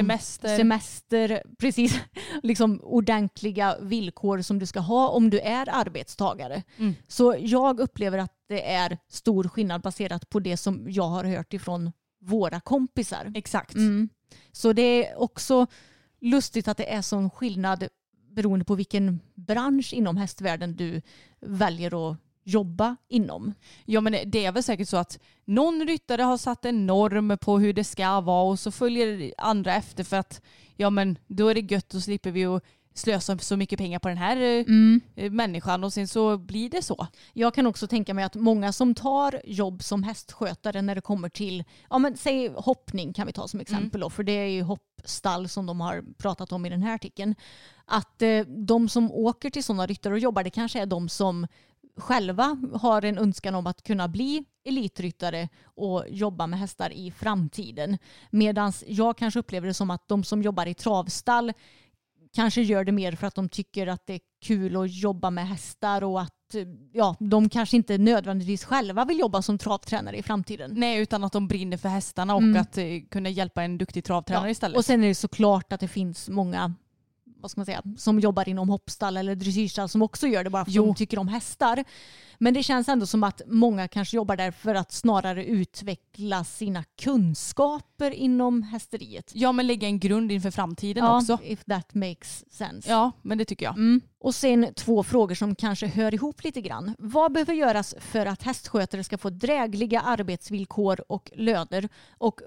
semester, precis, liksom ordentliga villkor som du ska ha om du är arbetstagare. Så jag upplever att det är stor skillnad baserat på det som jag har hört ifrån våra kompisar. Exakt. Så det är också lustigt att det är sån skillnad beroende på vilken bransch inom hästvärlden du väljer att jobba inom. Ja, men det är väl säkert så att någon ryttare har satt en norm på hur det ska vara, och så följer andra efter, för att men då är det gött, och slipper vi att slösa så mycket pengar på den här människan, och sen så blir det så. Jag kan också tänka mig att många som tar jobb som hästskötare när det kommer till, säg hoppning kan vi ta som exempel då, för det är ju hoppstall som de har pratat om i den här artikeln, att de som åker till sådana ryttare och jobbar, det kanske är de som själva har en önskan om att kunna bli elitryttare och jobba med hästar i framtiden. Medan jag kanske upplever det som att de som jobbar i travstall kanske gör det mer för att de tycker att det är kul att jobba med hästar, och att de kanske inte nödvändigtvis själva vill jobba som travtränare i framtiden. Nej, utan att de brinner för hästarna och att kunna hjälpa en duktig travtränare istället. Och sen är det såklart att det finns många, vad ska man säga, som jobbar inom hoppstall eller dressyrstall som också gör det bara för att de tycker om hästar. Men det känns ändå som att många kanske jobbar där för att snarare utveckla sina kunskaper inom hästeriet. Ja, men lägga en grund inför framtiden också. If that makes sense. Ja, men det tycker jag. Och sen 2 frågor som kanske hör ihop lite grann. Vad behöver göras för att hästskötare ska få drägliga arbetsvillkor och löner? Och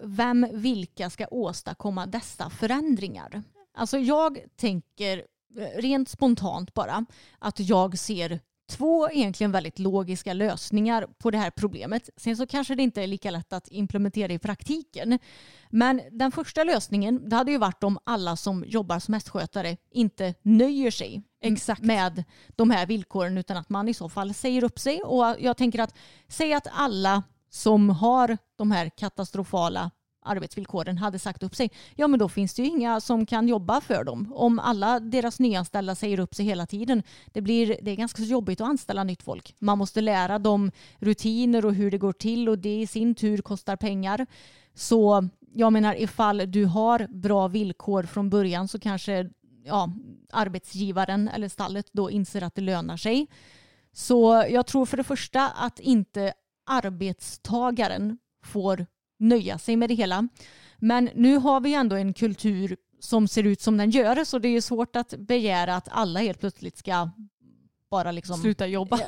vilka ska åstadkomma dessa förändringar? Alltså jag tänker rent spontant bara att jag ser 2 egentligen väldigt logiska lösningar på det här problemet. Sen så kanske det inte är lika lätt att implementera i praktiken. Men den första lösningen, det hade ju varit om alla som jobbar som hästskötare inte nöjer sig med de här villkoren, utan att man i så fall säger upp sig. Och jag tänker att säg att alla som har de här katastrofala arbetsvillkoren hade sagt upp sig, men då finns det ju inga som kan jobba för dem. Om alla deras nyanställda säger upp sig hela tiden, det är ganska jobbigt att anställa nytt folk. Man måste lära dem rutiner och hur det går till, och det i sin tur kostar pengar. Så jag menar, ifall du har bra villkor från början så kanske arbetsgivaren eller stallet då inser att det lönar sig. Så jag tror för det första att inte arbetstagaren får nöja sig med det hela. Men nu har vi ändå en kultur som ser ut som den gör, så det är ju svårt att begära att alla helt plötsligt ska bara liksom sluta jobba.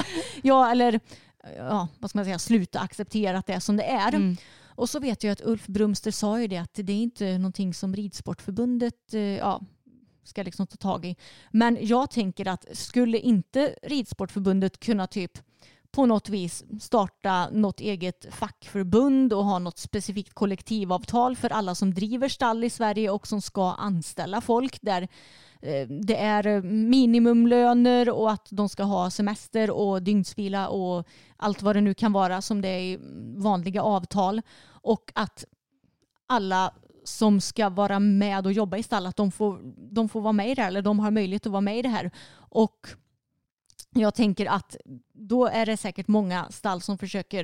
Vad ska man säga, sluta acceptera att det är som det är. Och så vet jag att Ulf Brumster sa ju det, att det är inte någonting som Ridsportförbundet ska liksom ta tag i. Men jag tänker att skulle inte Ridsportförbundet kunna typ på något vis starta något eget fackförbund och ha något specifikt kollektivavtal för alla som driver stall i Sverige och som ska anställa folk, där det är minimumlöner och att de ska ha semester och dygnsvila och allt vad det nu kan vara som det är i vanliga avtal, och att alla som ska vara med och jobba i stall, att de får vara med i det här, eller de har möjlighet att vara med i det här. Och jag tänker att då är det säkert många stall som försöker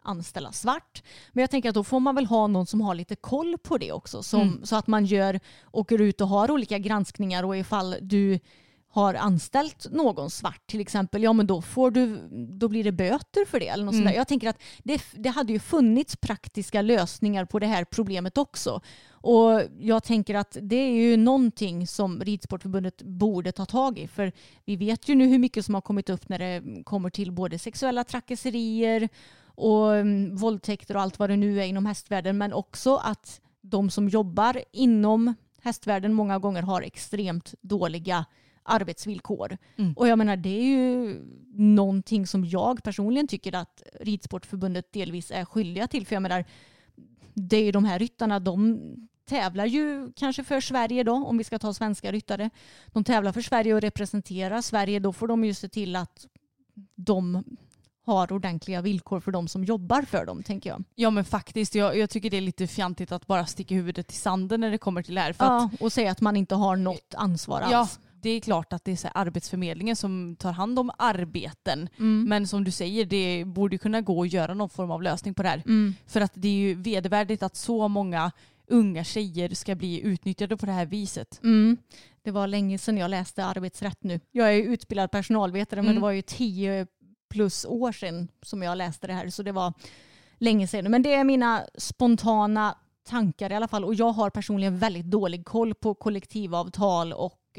anställa svart. Men jag tänker att då får man väl ha någon som har lite koll på det också. Så att man åker ut och har olika granskningar, och ifall du har anställt någon svart till exempel, ja men då blir det böter för det eller något sånt där. Jag tänker att det hade ju funnits praktiska lösningar på det här problemet också. Och jag tänker att det är ju någonting som Ridsportförbundet borde ta tag i, för vi vet ju nu hur mycket som har kommit upp när det kommer till både sexuella trakasserier och våldtäkter och allt vad det nu är inom hästvärlden, men också att de som jobbar inom hästvärlden många gånger har extremt dåliga arbetsvillkor. Och jag menar, det är ju någonting som jag personligen tycker att Ridsportförbundet delvis är skyldiga till, för jag menar, det är ju de här ryttarna, de tävlar ju kanske för Sverige då, om vi ska ta svenska ryttare. De tävlar för Sverige och representerar Sverige, då får de ju se till att de har ordentliga villkor för de som jobbar för dem, tänker jag. Ja, men faktiskt. Jag tycker det är lite fjantigt att bara sticka huvudet i sanden när det kommer till det här. För och säga att man inte har något ansvar alls. Ja, det är klart att det är så Arbetsförmedlingen som tar hand om arbeten. Men som du säger, det borde kunna gå att göra någon form av lösning på det här. För att det är ju vedervärdigt att så många unga tjejer ska bli utnyttjade på det här viset. Det var länge sedan jag läste arbetsrätt nu. Jag är utbildad personalvetare, men det var ju 10 plus år sedan som jag läste det här, så det var länge sedan. Men det är mina spontana tankar i alla fall, och jag har personligen väldigt dålig koll på kollektivavtal och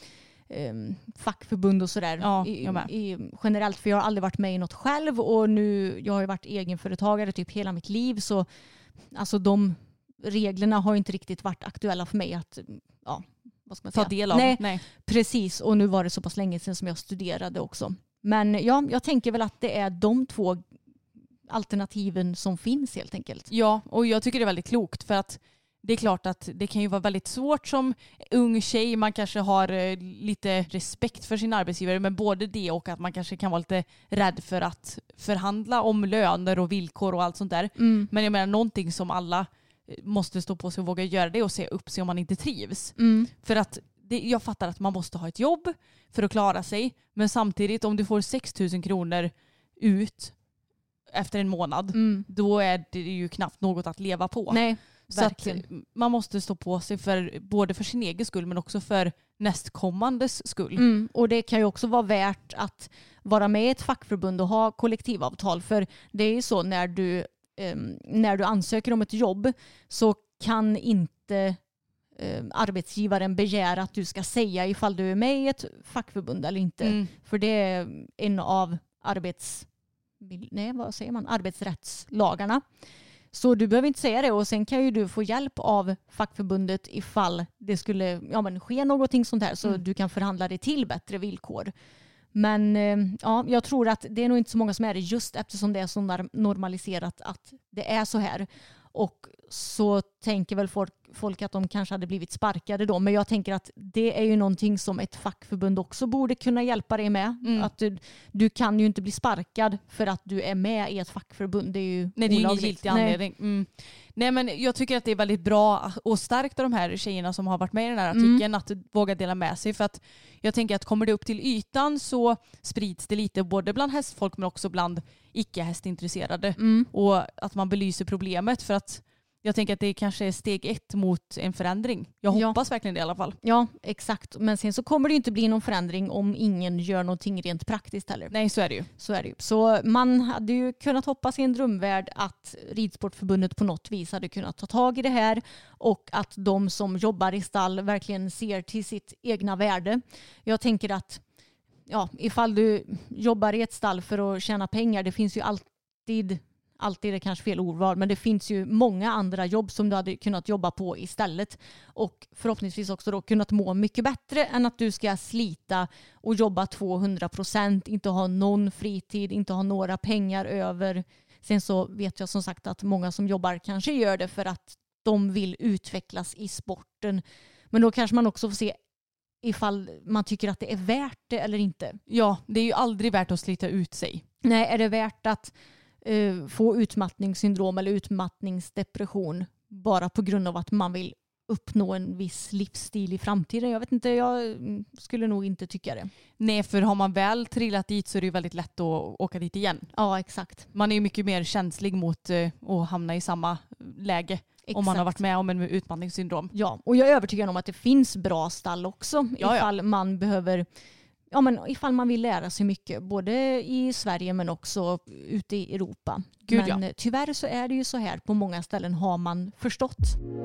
fackförbund och sådär generellt, för jag har aldrig varit med i något själv, och nu jag har ju varit egenföretagare typ hela mitt liv, så alltså de reglerna har inte riktigt varit aktuella för mig att vad ska man säga? Ta del av. Nej, precis, och nu var det så pass länge sedan som jag studerade också. Men ja, jag tänker väl att det är de två alternativen som finns helt enkelt. Ja, och jag tycker det är väldigt klokt, för att det är klart att det kan ju vara väldigt svårt som ung tjej. Man kanske har lite respekt för sin arbetsgivare, men både det och att man kanske kan vara lite rädd för att förhandla om löner och villkor och allt sånt där. Men jag menar, någonting som alla måste stå på sig och våga göra det och se upp sig om man inte trivs. För att jag fattar att man måste ha ett jobb för att klara sig, men samtidigt om du får 6 000 kronor ut efter en månad, då är det ju knappt något att leva på. Nej, verkligen. Så att man måste stå på sig både för sin egen skull, men också för nästkommandes skull. Och det kan ju också vara värt att vara med i ett fackförbund och ha kollektivavtal, för det är ju så när du ansöker om ett jobb, så kan inte arbetsgivaren begära att du ska säga ifall du är med i ett fackförbund eller inte. För det är en av arbetsrättslagarna. Så du behöver inte säga det, och sen kan ju du få hjälp av fackförbundet ifall det skulle ske någonting sånt här, så du kan förhandla dig till bättre villkor. Men jag tror att det är nog inte så många som är det, just eftersom det är så normaliserat att det är så här. Och så tänker väl folk att de kanske hade blivit sparkade då. Men jag tänker att det är ju någonting som ett fackförbund också borde kunna hjälpa dig med. Att du kan ju inte bli sparkad för att du är med i ett fackförbund. Det är ju olagligt. Det är ingen giltig anledning. Nej, men jag tycker att det är väldigt bra och starkt av de här tjejerna som har varit med i den här artikeln att våga dela med sig. För att jag tänker att kommer det upp till ytan så sprids det lite både bland hästfolk men också bland icke-hästintresserade. Och att man belyser problemet, för att jag tänker att det kanske är steg 1 mot en förändring. Jag hoppas verkligen det i alla fall. Ja, exakt. Men sen så kommer det inte bli någon förändring om ingen gör någonting rent praktiskt heller. Nej, så är det ju. Så man hade ju kunnat hoppas i en drömvärld att Ridsportförbundet på något vis hade kunnat ta tag i det här, och att de som jobbar i stall verkligen ser till sitt egna värde. Jag tänker att ifall du jobbar i ett stall för att tjäna pengar, det finns ju alltid är kanske fel ordval, men det finns ju många andra jobb som du hade kunnat jobba på istället, och förhoppningsvis också då kunnat må mycket bättre än att du ska slita och jobba 200%, inte ha någon fritid, inte ha några pengar över. Sen så vet jag som sagt att många som jobbar kanske gör det för att de vill utvecklas i sporten, men då kanske man också får se ifall man tycker att det är värt det eller inte. Ja, det är ju aldrig värt att slita ut sig. Nej, är det värt att få utmattningssyndrom eller utmattningsdepression bara på grund av att man vill uppnå en viss livsstil i framtiden. Jag vet inte, jag skulle nog inte tycka det. Nej, för har man väl trillat dit så är det ju väldigt lätt att åka dit igen. Ja, exakt. Man är ju mycket mer känslig mot att hamna i samma läge. Exakt. Om man har varit med om en utmattningssyndrom. Ja, och jag är övertygad om att det finns bra stall också. Ifall man behöver, ifall man vill lära sig mycket. Både i Sverige men också ute i Europa. Men tyvärr så är det ju så här. På många ställen har man förstått.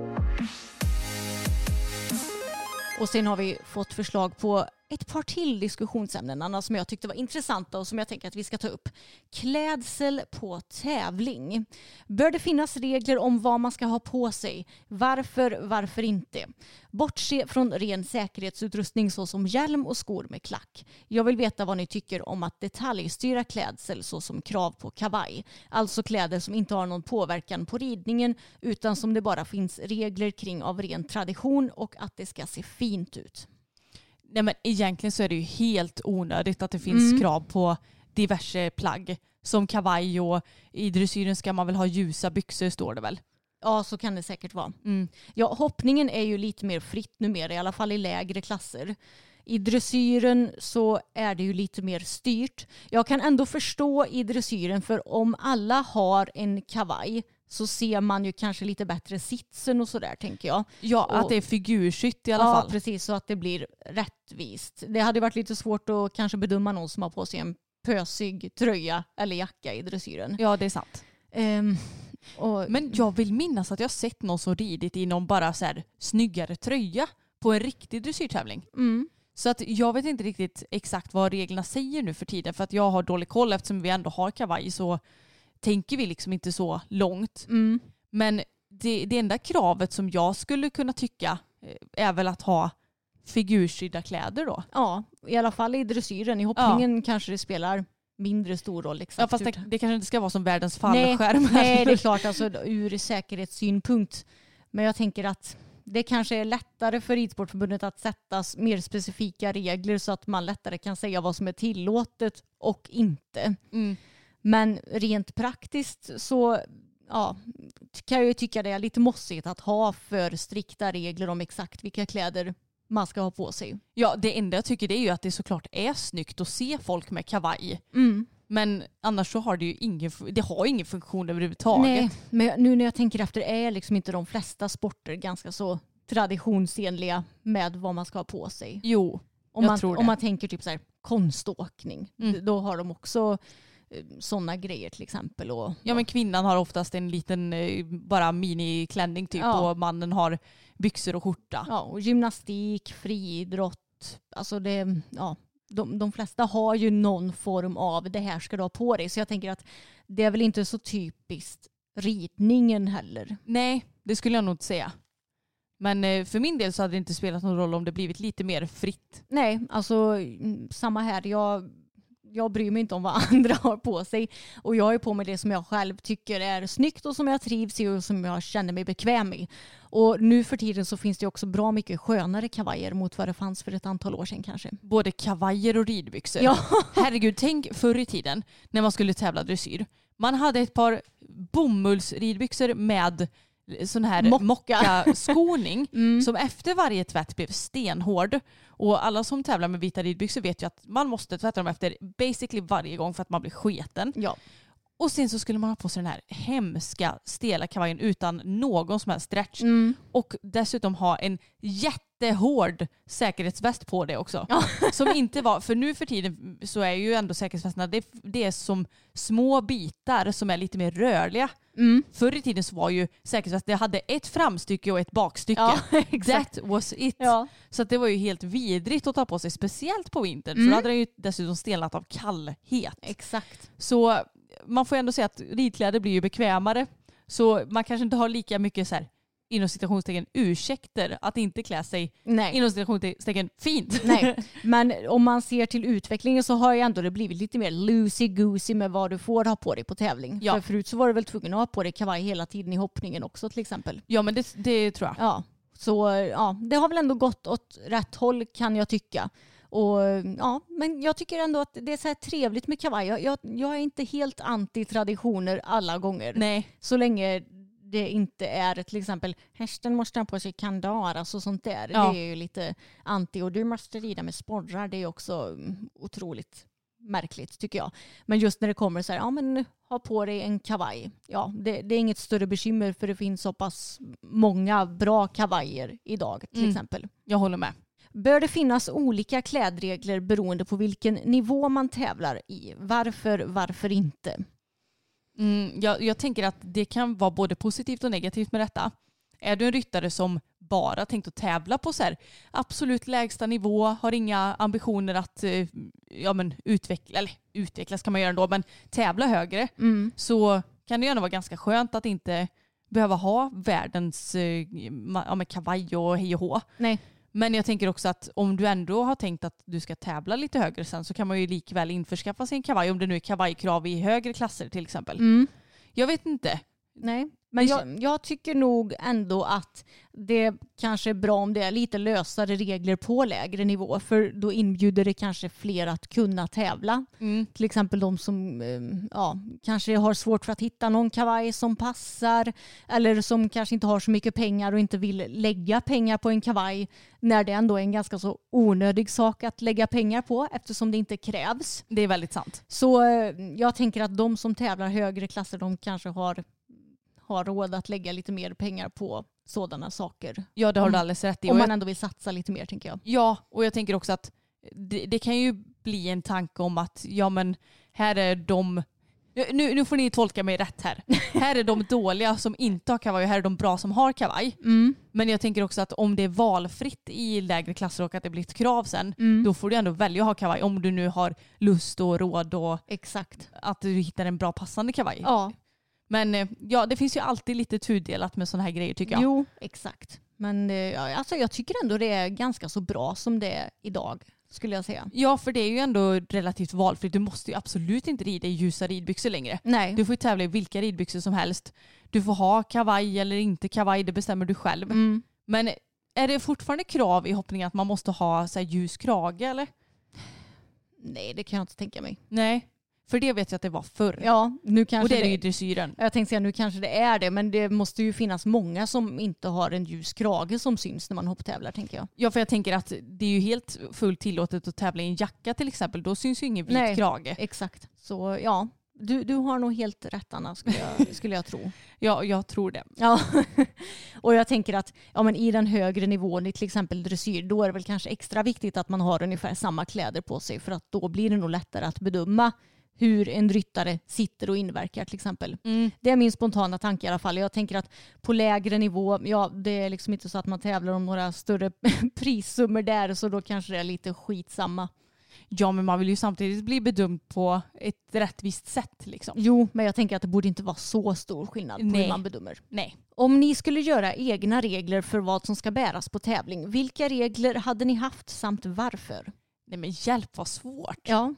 Och sen har vi fått förslag på ett par till diskussionsämnen, Anna, som jag tyckte var intressanta och som jag tänker att vi ska ta upp. Klädsel på tävling. Bör det finnas regler om vad man ska ha på sig? Varför inte? Bortse från ren säkerhetsutrustning såsom hjälm och skor med klack. Jag vill veta vad ni tycker om att detaljstyra klädsel såsom krav på kavaj. Alltså kläder som inte har någon påverkan på ridningen utan som det bara finns regler kring av ren tradition och att det ska se fint ut. Nej, men egentligen så är det ju helt onödigt att det finns krav på diverse plagg. Som kavaj, och i dressyren ska man väl ha ljusa byxor, står det väl? Ja, så kan det säkert vara. Ja, hoppningen är ju lite mer fritt numera, i alla fall i lägre klasser. I dressyren så är det ju lite mer styrt. Jag kan ändå förstå i dressyren, för om alla har en kavaj så ser man ju kanske lite bättre sitsen och sådär, tänker jag. Ja, att det är figurskytt i alla fall. Ja, precis, så att det blir rättvist. Det hade varit lite svårt att kanske bedöma någon som har på sig en pösig tröja eller jacka i dressyren. Ja, det är sant. Men jag vill minnas att jag har sett någon som ridit i någon bara så här snyggare tröja på en riktig dressyrtävling. Så att jag vet inte riktigt exakt vad reglerna säger nu för tiden, för att jag har dålig koll eftersom vi ändå har kavaj, så tänker vi liksom inte så långt. Men det enda kravet som jag skulle kunna tycka är väl att ha figursydda kläder då. Ja, i alla fall i dressyren. I hoppningen kanske det spelar mindre stor roll. Exakt. Ja, fast det kanske inte ska vara som världens fallskärm. Nej, det är klart, alltså ur säkerhetssynpunkt. Men jag tänker att det kanske är lättare för Ridsportförbundet att sätta mer specifika regler så att man lättare kan säga vad som är tillåtet och inte. Men rent praktiskt så kan jag ju tycka det är lite mossigt att ha för strikta regler om exakt vilka kläder man ska ha på sig. Ja, det enda jag tycker det är ju att det såklart är snyggt att se folk med kavaj. Men annars så har det ju ingen funktion överhuvudtaget. Nej, men nu när jag tänker efter är liksom inte de flesta sporter ganska så traditionsenliga med vad man ska ha på sig. Jo, om man tänker typ så här konståkning, då har de också sådana grejer till exempel. Ja, men kvinnan har oftast en liten bara miniklänning typ, och mannen har byxor och skjorta. Ja, och gymnastik, friidrott, alltså de flesta har ju någon form av det här ska du ha på dig. Så jag tänker att det är väl inte så typiskt ridningen heller. Nej, det skulle jag nog inte säga. Men för min del så hade det inte spelat någon roll om det blivit lite mer fritt. Nej, alltså samma här. Jag bryr mig inte om vad andra har på sig. Och jag är på mig det som jag själv tycker är snyggt och som jag trivs i och som jag känner mig bekväm i. Och nu för tiden så finns det också bra mycket skönare kavajer mot vad det fanns för ett antal år sedan kanske. Både kavajer och ridbyxor. Ja. Herregud, tänk förr i tiden när man skulle tävla dressyr. Man hade ett par bomullsridbyxor med sån här mocka-skoning som efter varje tvätt blev stenhård. Och alla som tävlar med vita ridbyxor vet ju att man måste tvätta dem efter basically varje gång för att man blir sketen. Ja. Och sen så skulle man ha på sig den här hemska stela kavajen utan någon som helst stretch. Och dessutom ha en jättehård säkerhetsväst på det också. Ja. Som inte var, för nu för tiden så är ju ändå säkerhetsvästarna, det är som små bitar som är lite mer rörliga. Förr i tiden så var ju säkerhetsväst, det hade ett framstycke och ett bakstycke. Ja, that was it. Ja. Så att det var ju helt vidrigt att ta på sig, speciellt på vintern. För då hade det ju dessutom stelnat av kallhet. Exakt. Så man får ändå säga att ridkläder blir ju bekvämare. Så man kanske inte har lika mycket så här inom citationstecken ursäkter att inte klä sig inom citationstecken fint. Nej, men om man ser till utvecklingen så har ju ändå det blivit lite mer loosey-goosey med vad du får ha på dig på tävling. Ja. För förut så var du väl tvungen att ha på dig kavaj hela tiden i hoppningen också till exempel. Ja, men det tror jag. Ja, så ja, det har väl ändå gått åt rätt håll kan jag tycka. Och ja, men jag tycker ändå att det är så här trevligt med kavaj. Jag är inte helt anti-traditioner alla gånger. Nej. Så länge det inte är till exempel hästen måste ha på sig kandar, alltså sånt där. Ja. Det är ju lite anti, och du måste rida med sporrar, det är också otroligt märkligt tycker jag. Men just när det kommer så här, ja men ha på dig en kavaj. Ja, det är inget större bekymmer för det finns så pass många bra kavajer idag till exempel. Jag håller med. Bör det finnas olika klädregler beroende på vilken nivå man tävlar i? Varför inte? Jag tänker att det kan vara både positivt och negativt med detta. Är du en ryttare som bara tänkt att tävla på så här absolut lägsta nivå, har inga ambitioner att utvecklas kan man göra ändå, men tävla högre, så kan det ju ändå vara ganska skönt att inte behöva ha världens kavaj och hej och hå. Nej. Men jag tänker också att om du ändå har tänkt att du ska tävla lite högre sen, så kan man ju likväl införskaffa sig en kavaj, om det nu är kavajkrav i högre klasser till exempel. Jag vet inte. Nej, men jag tycker nog ändå att det kanske är bra om det är lite lösare regler på lägre nivå, för då inbjuder det kanske fler att kunna tävla. Till exempel de som kanske har svårt för att hitta någon kavaj som passar, eller som kanske inte har så mycket pengar och inte vill lägga pengar på en kavaj, när det ändå är en ganska så onödig sak att lägga pengar på eftersom det inte krävs. Det är väldigt sant. Så jag tänker att de som tävlar högre klasser, de kanske har råd att lägga lite mer pengar på sådana saker. Ja, det har du alldeles rätt i. Om man ändå vill satsa lite mer, tänker jag. Ja, och jag tänker också att det kan ju bli en tanke om att här är de... Nu får ni tolka mig rätt här. Här är de dåliga som inte har kavaj och här är de bra som har kavaj. Men jag tänker också att om det är valfritt i lägre klasser och att det blir ett krav sen, då får du ändå välja att ha kavaj om du nu har lust och råd och exakt. Att du hittar en bra passande kavaj. Ja. Men det finns ju alltid lite tudelat med såna här grejer tycker jag. Jo, exakt. Men jag tycker ändå det är ganska så bra som det är idag, skulle jag säga. Ja, för det är ju ändå relativt valfritt. Du måste ju absolut inte rida i ljusa ridbyxor längre. Nej. Du får ju tävla i vilka ridbyxor som helst. Du får ha kavaj eller inte kavaj, det bestämmer du själv. Men är det fortfarande krav i hoppningen att man måste ha så här ljus krage eller? Nej, det kan jag inte tänka mig. Nej. För det vet jag att det var förr. Ja, nu kanske och det är ju dressyren. Jag tänkte säga nu kanske det är det, men det måste ju finnas många som inte har en ljus krage som syns när man hopptävlar, tänker jag. Ja, för jag tänker att det är ju helt fullt tillåtet att tävla i en jacka till exempel. Då syns ju ingen vit krage. Exakt. Så ja, du har nog helt rätt, Anna, skulle jag tro. Ja, jag tror det. Ja. Och jag tänker att men i den högre nivån i till exempel dressyr, då är det väl kanske extra viktigt att man har ungefär samma kläder på sig, för att då blir det nog lättare att bedöma hur en ryttare sitter och inverkar till exempel. Det är min spontana tanke i alla fall. Jag tänker att på lägre nivå, det är liksom inte så att man tävlar om några större prissummor där, så då kanske det är lite skitsamma. Ja, men man vill ju samtidigt bli bedömd på ett rättvist sätt liksom. Jo, men jag tänker att det borde inte vara så stor skillnad på hur man bedömer. Nej. Om ni skulle göra egna regler för vad som ska bäras på tävling, vilka regler hade ni haft samt varför? Nej, men hjälp, vad svårt. Ja.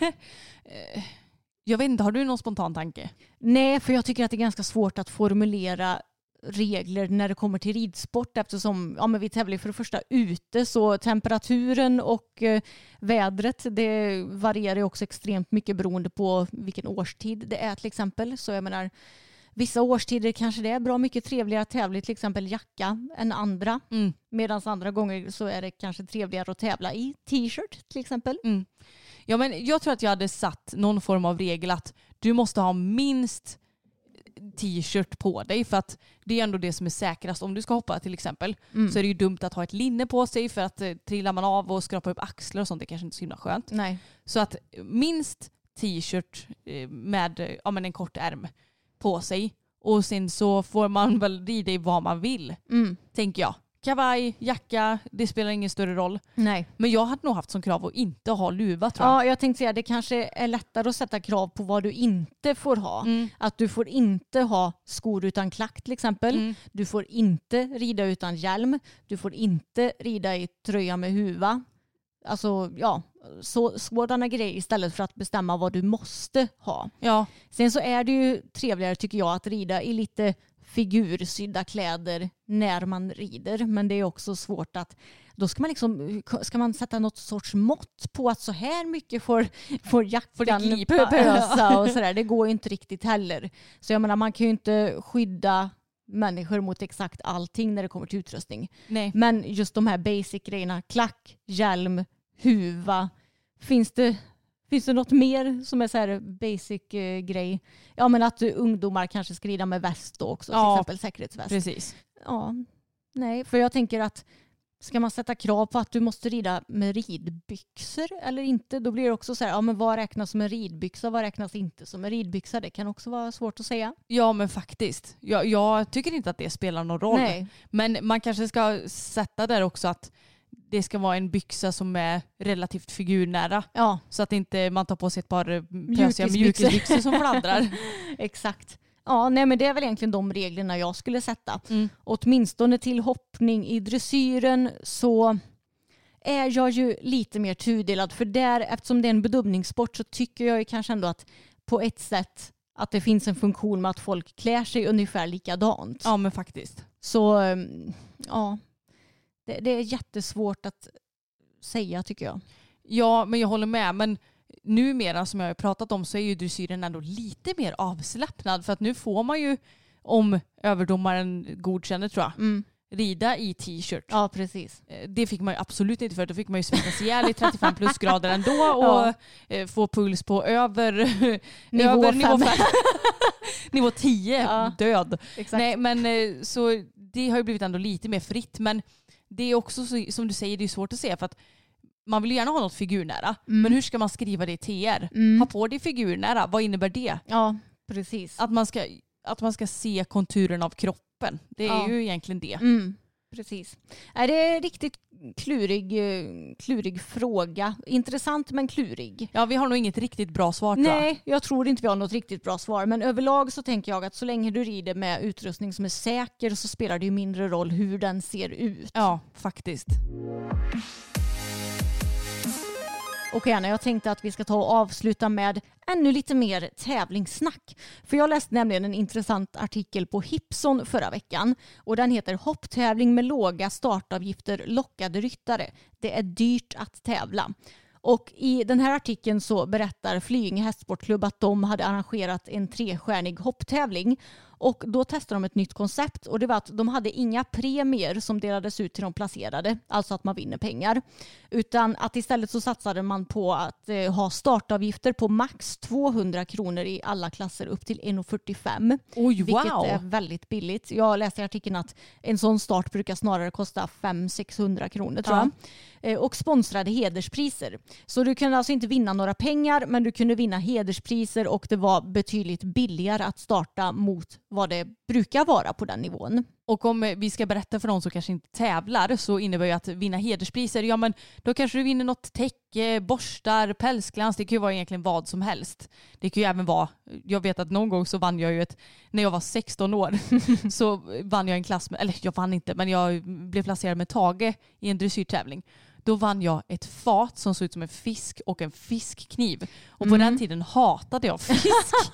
Jag vet inte, har du någon spontan tanke? Nej, för jag tycker att det är ganska svårt att formulera regler när det kommer till ridsport, eftersom vi tävlar för det första ute, så temperaturen och vädret, det varierar också extremt mycket beroende på vilken årstid det är till exempel. Så jag menar, vissa årstider kanske det är bra mycket trevligare att tävla i till exempel jacka än andra. Medan andra gånger så är det kanske trevligare att tävla i t-shirt till exempel. Ja, men jag tror att jag hade satt någon form av regel att du måste ha minst t-shirt på dig, för att det är ändå det som är säkrast. Om du ska hoppa till exempel så är det ju dumt att ha ett linne på sig, för att trillar man av och skrapar upp axlar och sånt, det kanske inte är så himla skönt. Nej. Så att minst t-shirt med en kort ärm på sig, och sen så får man väl rida i vad man vill, tänker jag. Kavaj, jacka, det spelar ingen större roll. Nej. Men jag hade nog haft som krav att inte ha luva, tror jag. Ja, jag tänkte säga det kanske är lättare att sätta krav på vad du inte får ha. Att du får inte ha skor utan klack till exempel. Du får inte rida utan hjälm. Du får inte rida i tröja med huva. Alltså sådana grejer istället för att bestämma vad du måste ha. Ja. Sen så är det ju trevligare tycker jag att rida i lite figursydda kläder när man rider, men det är också svårt att då ska man sätta något sorts mått på att så här mycket får jackan pösa och sådär. Det går ju inte riktigt heller. Så jag menar, man kan ju inte skydda människor mot exakt allting när det kommer till utrustning. Nej. Men just de här basic-grejerna, klack, hjälm, huva. Finns det något mer som är så här basic-grej? Ja, men att ungdomar kanske ska rida med väst då också, till exempel säkerhetsväst. Precis. Ja, nej, för jag tänker att ska man sätta krav på att du måste rida med ridbyxor eller inte? Då blir det också så här, ja men vad räknas som en ridbyxa, vad räknas inte som en ridbyxa? Det kan också vara svårt att säga. Ja men faktiskt. Jag tycker inte att det spelar någon roll. Nej. Men man kanske ska sätta där också att det ska vara en byxa som är relativt figurnära. Ja. Så att inte man tar på sig ett par pösiga mjukisbyxor som fladdrar. Exakt. Ja, nej, men det är väl egentligen de reglerna jag skulle sätta. Åtminstone till hoppning i dressyren så är jag ju lite mer tudelad. För där, eftersom det är en bedömningssport så tycker jag ju kanske ändå att på ett sätt att det finns en funktion med att folk klär sig ungefär likadant. Ja men faktiskt. Så ja, det är jättesvårt att säga tycker jag. Ja men jag håller med. Men numera som jag har pratat om så är ju dressyren ändå lite mer avslappnad. För att nu får man ju, om överdomaren godkänner tror jag, rida i t-shirt. Ja, precis. Det fick man ju absolut inte för. Då fick man ju svettas ihjäl i 35 plusgrader ändå och få puls på över nivå 5. Nivå 10, död. Exakt. Nej, men så det har ju blivit ändå lite mer fritt. Men det är också så, som du säger, det är svårt att se för att man vill gärna ha något figurnära. Men hur ska man skriva det i TR? Ha på det figurnära, vad innebär det? Ja, precis. Att man ska se konturen av kroppen. Det är ju egentligen det. Precis. Det är en riktigt klurig fråga. Intressant men klurig. Ja, vi har nog inget riktigt bra svar tror jag. Nej, jag tror inte vi har något riktigt bra svar. Men överlag så tänker jag att så länge du rider med utrustning som är säker så spelar det ju mindre roll hur den ser ut. Ja, faktiskt. Okej Anna, jag tänkte att vi ska ta och avsluta med ännu lite mer tävlingssnack. För jag läste nämligen en intressant artikel på Hipson förra veckan. Och den heter Hopptävling med låga startavgifter lockade ryttare. Det är dyrt att tävla. Och i den här artikeln så berättar Flyinge hästsportklubb att de hade arrangerat en 3-stjärnig hopptävling. Och då testade de ett nytt koncept och det var att de hade inga premier som delades ut till de placerade, alltså att man vinner pengar. Utan att istället så satsade man på att ha startavgifter på max 200 kronor i alla klasser upp till 1,45. Oj, wow. Vilket är väldigt billigt. Jag läste i artikeln att en sån start brukar snarare kosta 500-600 kronor tror jag. Och sponsrade hederspriser. Så du kunde alltså inte vinna några pengar men du kunde vinna hederspriser och det var betydligt billigare att starta mot vad det brukar vara på den nivån. Och om vi ska berätta för de som kanske inte tävlar så innebär ju att vinna hederspriser. Ja men då kanske du vinner något täcke, borstar, pälsglans. Det kan ju vara egentligen vad som helst. Det kan ju även vara, jag vet att någon gång så vann jag ju när jag var 16 år så vann jag en klass med, eller jag vann inte men jag blev placerad med Tage i en dressyrtävling. Då vann jag ett fat som såg ut som en fisk och en fiskkniv. Och på den tiden hatade jag fisk.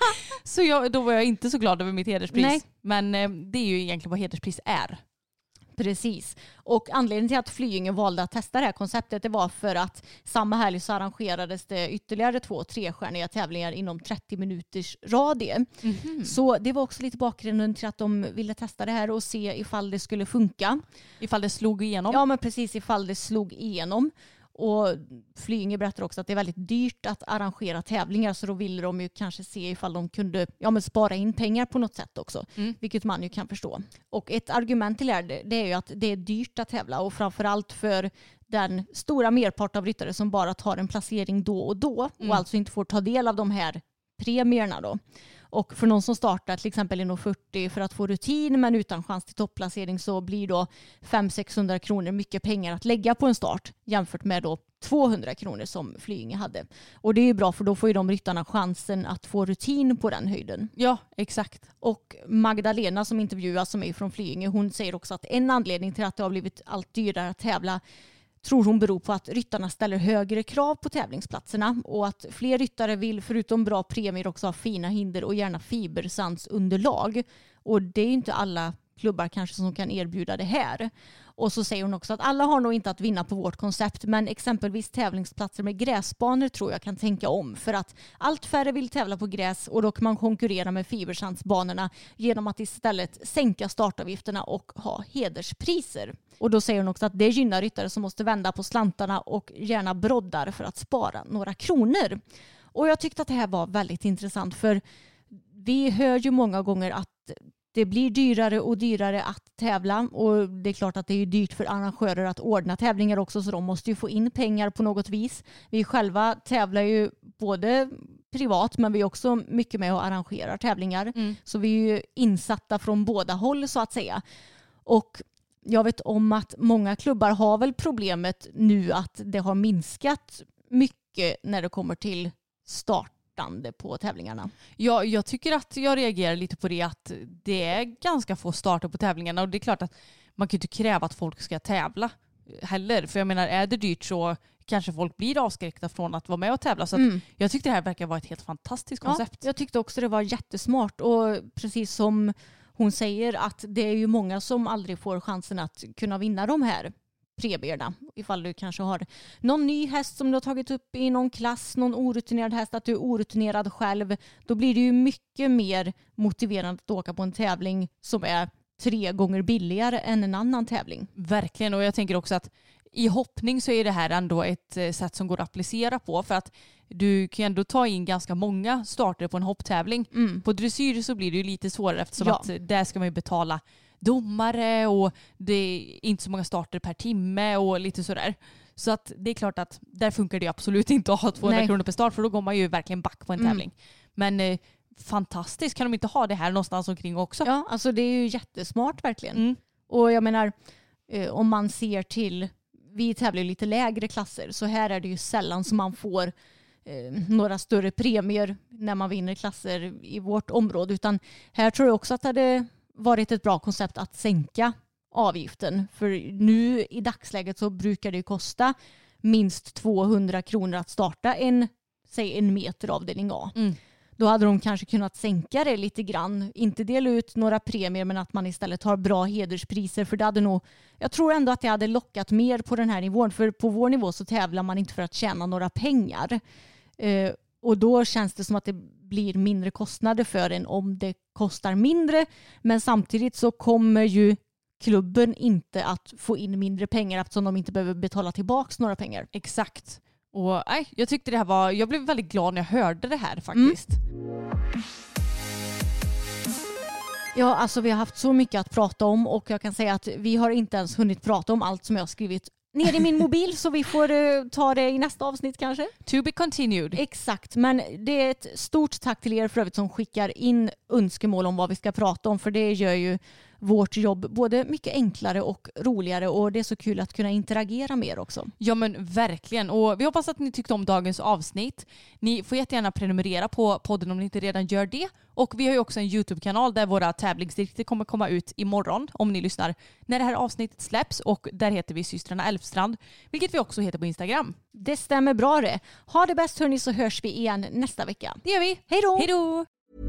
Så då var jag inte så glad över mitt hederspris. Nej. Men det är ju egentligen vad hederspris är. Precis. Och anledningen till att Flyinge valde att testa det här konceptet det var för att samma helg så arrangerades det ytterligare 2 3-stjärniga tävlingar inom 30 minuters radie. Så det var också lite bakgrunden till att de ville testa det här och se ifall det skulle funka. Ifall det slog igenom? Ja men precis, ifall det slog igenom. Och Flyinge berättar också att det är väldigt dyrt att arrangera tävlingar så då ville de ju kanske se ifall de kunde spara in pengar på något sätt också. Vilket man ju kan förstå. Och ett argument till det är ju att det är dyrt att tävla och framförallt för den stora merpart av ryttare som bara tar en placering då och då och alltså inte får ta del av de här premierna då. Och för någon som startar till exempel 1,40 för att få rutin men utan chans till topplacering så blir då 500-600 kronor mycket pengar att lägga på en start jämfört med då 200 kronor som Flyinge hade. Och det är ju bra för då får ju de ryttarna chansen att få rutin på den höjden. Ja, exakt. Och Magdalena som intervjuas som är från Flyinge, hon säger också att en anledning till att det har blivit allt dyrare att tävla tror hon beror på att ryttarna ställer högre krav på tävlingsplatserna och att fler ryttare vill förutom bra premier också ha fina hinder och gärna fibersandsunderlag. Och det är ju inte alla klubbar kanske som kan erbjuda det här. Och så säger hon också att alla har nog inte att vinna på vårt koncept, men exempelvis tävlingsplatser med gräsbanor tror jag kan tänka om, för att allt färre vill tävla på gräs och då kan man konkurrera med fibersandsbanorna genom att istället sänka startavgifterna och ha hederspriser. Och då säger hon också att det gynnar ryttare som måste vända på slantarna och gärna broddar för att spara några kronor. Och jag tyckte att det här var väldigt intressant, för vi hör ju många gånger att det blir dyrare och dyrare att tävla, och det är klart att det är dyrt för arrangörer att ordna tävlingar också, så de måste ju få in pengar på något vis. Vi själva tävlar ju både privat, men vi är också mycket med och arrangerar tävlingar. Så vi är ju insatta från båda håll så att säga. Och jag vet om att många klubbar har väl problemet nu att det har minskat mycket när det kommer till startande på tävlingarna. Ja, jag tycker att jag reagerar lite på det, att det är ganska få starter på tävlingarna, och det är klart att man kan ju inte kräva att folk ska tävla heller, för jag menar, är det dyrt så kanske folk blir avskräckta från att vara med och tävla. Så att jag tyckte det här verkar vara ett helt fantastiskt koncept. Ja, jag tyckte också det var jättesmart, och precis som hon säger att det är ju många som aldrig får chansen att kunna vinna de här premierna. Ifall du kanske har någon ny häst som du har tagit upp i någon klass, någon orutinerad häst, att du är orutinerad själv, då blir det ju mycket mer motiverande att åka på en tävling som är 3 gånger billigare än en annan tävling. Verkligen, och jag tänker också att i hoppning så är det här ändå ett sätt som går att applicera på, för att du kan ändå ta in ganska många starter på en hopptävling. På dressyr så blir det ju lite svårare, eftersom att där ska man ju betala domare och det är inte så många starter per timme och lite sådär. Så att det är klart att där funkar det absolut inte att ha 200 kronor per start, för då går man ju verkligen back på en tävling. Men fantastiskt, kan de inte ha det här någonstans omkring också? Ja, alltså det är ju jättesmart verkligen. Och jag menar, om man ser till, vi tävlar ju lite lägre klasser, så här är det ju sällan som man får några större premier när man vinner klasser i vårt område, utan här tror jag också att det hade varit ett bra koncept att sänka avgiften. För nu i dagsläget så brukar det kosta minst 200 kronor att starta en meter avdelning A. Då hade de kanske kunnat sänka det lite grann. Inte dela ut några premier, men att man istället har bra hederspriser. För det hade nog, jag tror ändå att det hade lockat mer på den här nivån. För på vår nivå så tävlar man inte för att tjäna några pengar. Och då känns det som att det blir mindre kostnader för en om det kostar mindre. Men samtidigt så kommer ju klubben inte att få in mindre pengar, eftersom de inte behöver betala tillbaka några pengar. Exakt. Och jag tyckte det här var, jag blev väldigt glad när jag hörde det här faktiskt. Ja, alltså vi har haft så mycket att prata om, och jag kan säga att vi har inte ens hunnit prata om allt som jag har skrivit ner i min mobil, så vi får ta det i nästa avsnitt kanske. To be continued. Exakt, men det är ett stort tack till er för övrigt som skickar in önskemål om vad vi ska prata om, för det gör ju vårt jobb både mycket enklare och roligare, och det är så kul att kunna interagera med er också. Ja, men verkligen, och vi hoppas att ni tyckte om dagens avsnitt. Ni får jättegärna prenumerera på podden om ni inte redan gör det, och vi har ju också en YouTube-kanal där våra tävlingsdikter kommer komma ut imorgon om ni lyssnar när det här avsnittet släpps, och där heter vi Systrarna Elfstrand, vilket vi också heter på Instagram. Det stämmer bra det. Ha det bäst hörni, så hörs vi igen nästa vecka. Det gör vi. Hej då! Hej då!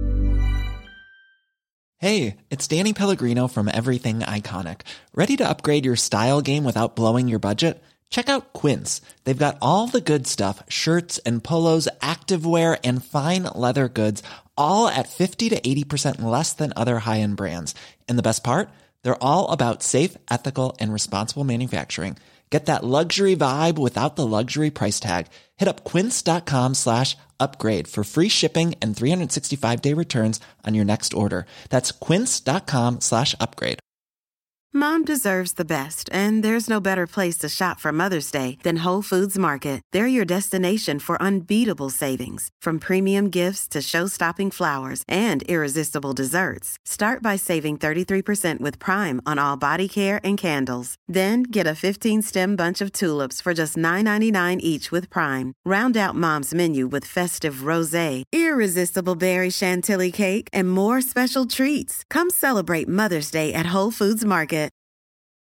Hey, it's Danny Pellegrino from Everything Iconic. Ready to upgrade your style game without blowing your budget? Check out Quince. They've got all the good stuff, shirts and polos, activewear and fine leather goods, all at 50 to 80% less than other high-end brands. And the best part? They're all about safe, ethical and responsible manufacturing. Get that luxury vibe without the luxury price tag. Hit up quince.com/upgrade for free shipping and 365-day returns on your next order. That's quince.com/upgrade. Mom deserves the best, and there's no better place to shop for Mother's Day than Whole Foods Market. They're your destination for unbeatable savings, from premium gifts to show-stopping flowers and irresistible desserts. Start by saving 33% with Prime on all body care and candles. Then get a 15-stem bunch of tulips for just $9.99 each with Prime. Round out Mom's menu with festive rosé, irresistible berry chantilly cake, and more special treats. Come celebrate Mother's Day at Whole Foods Market.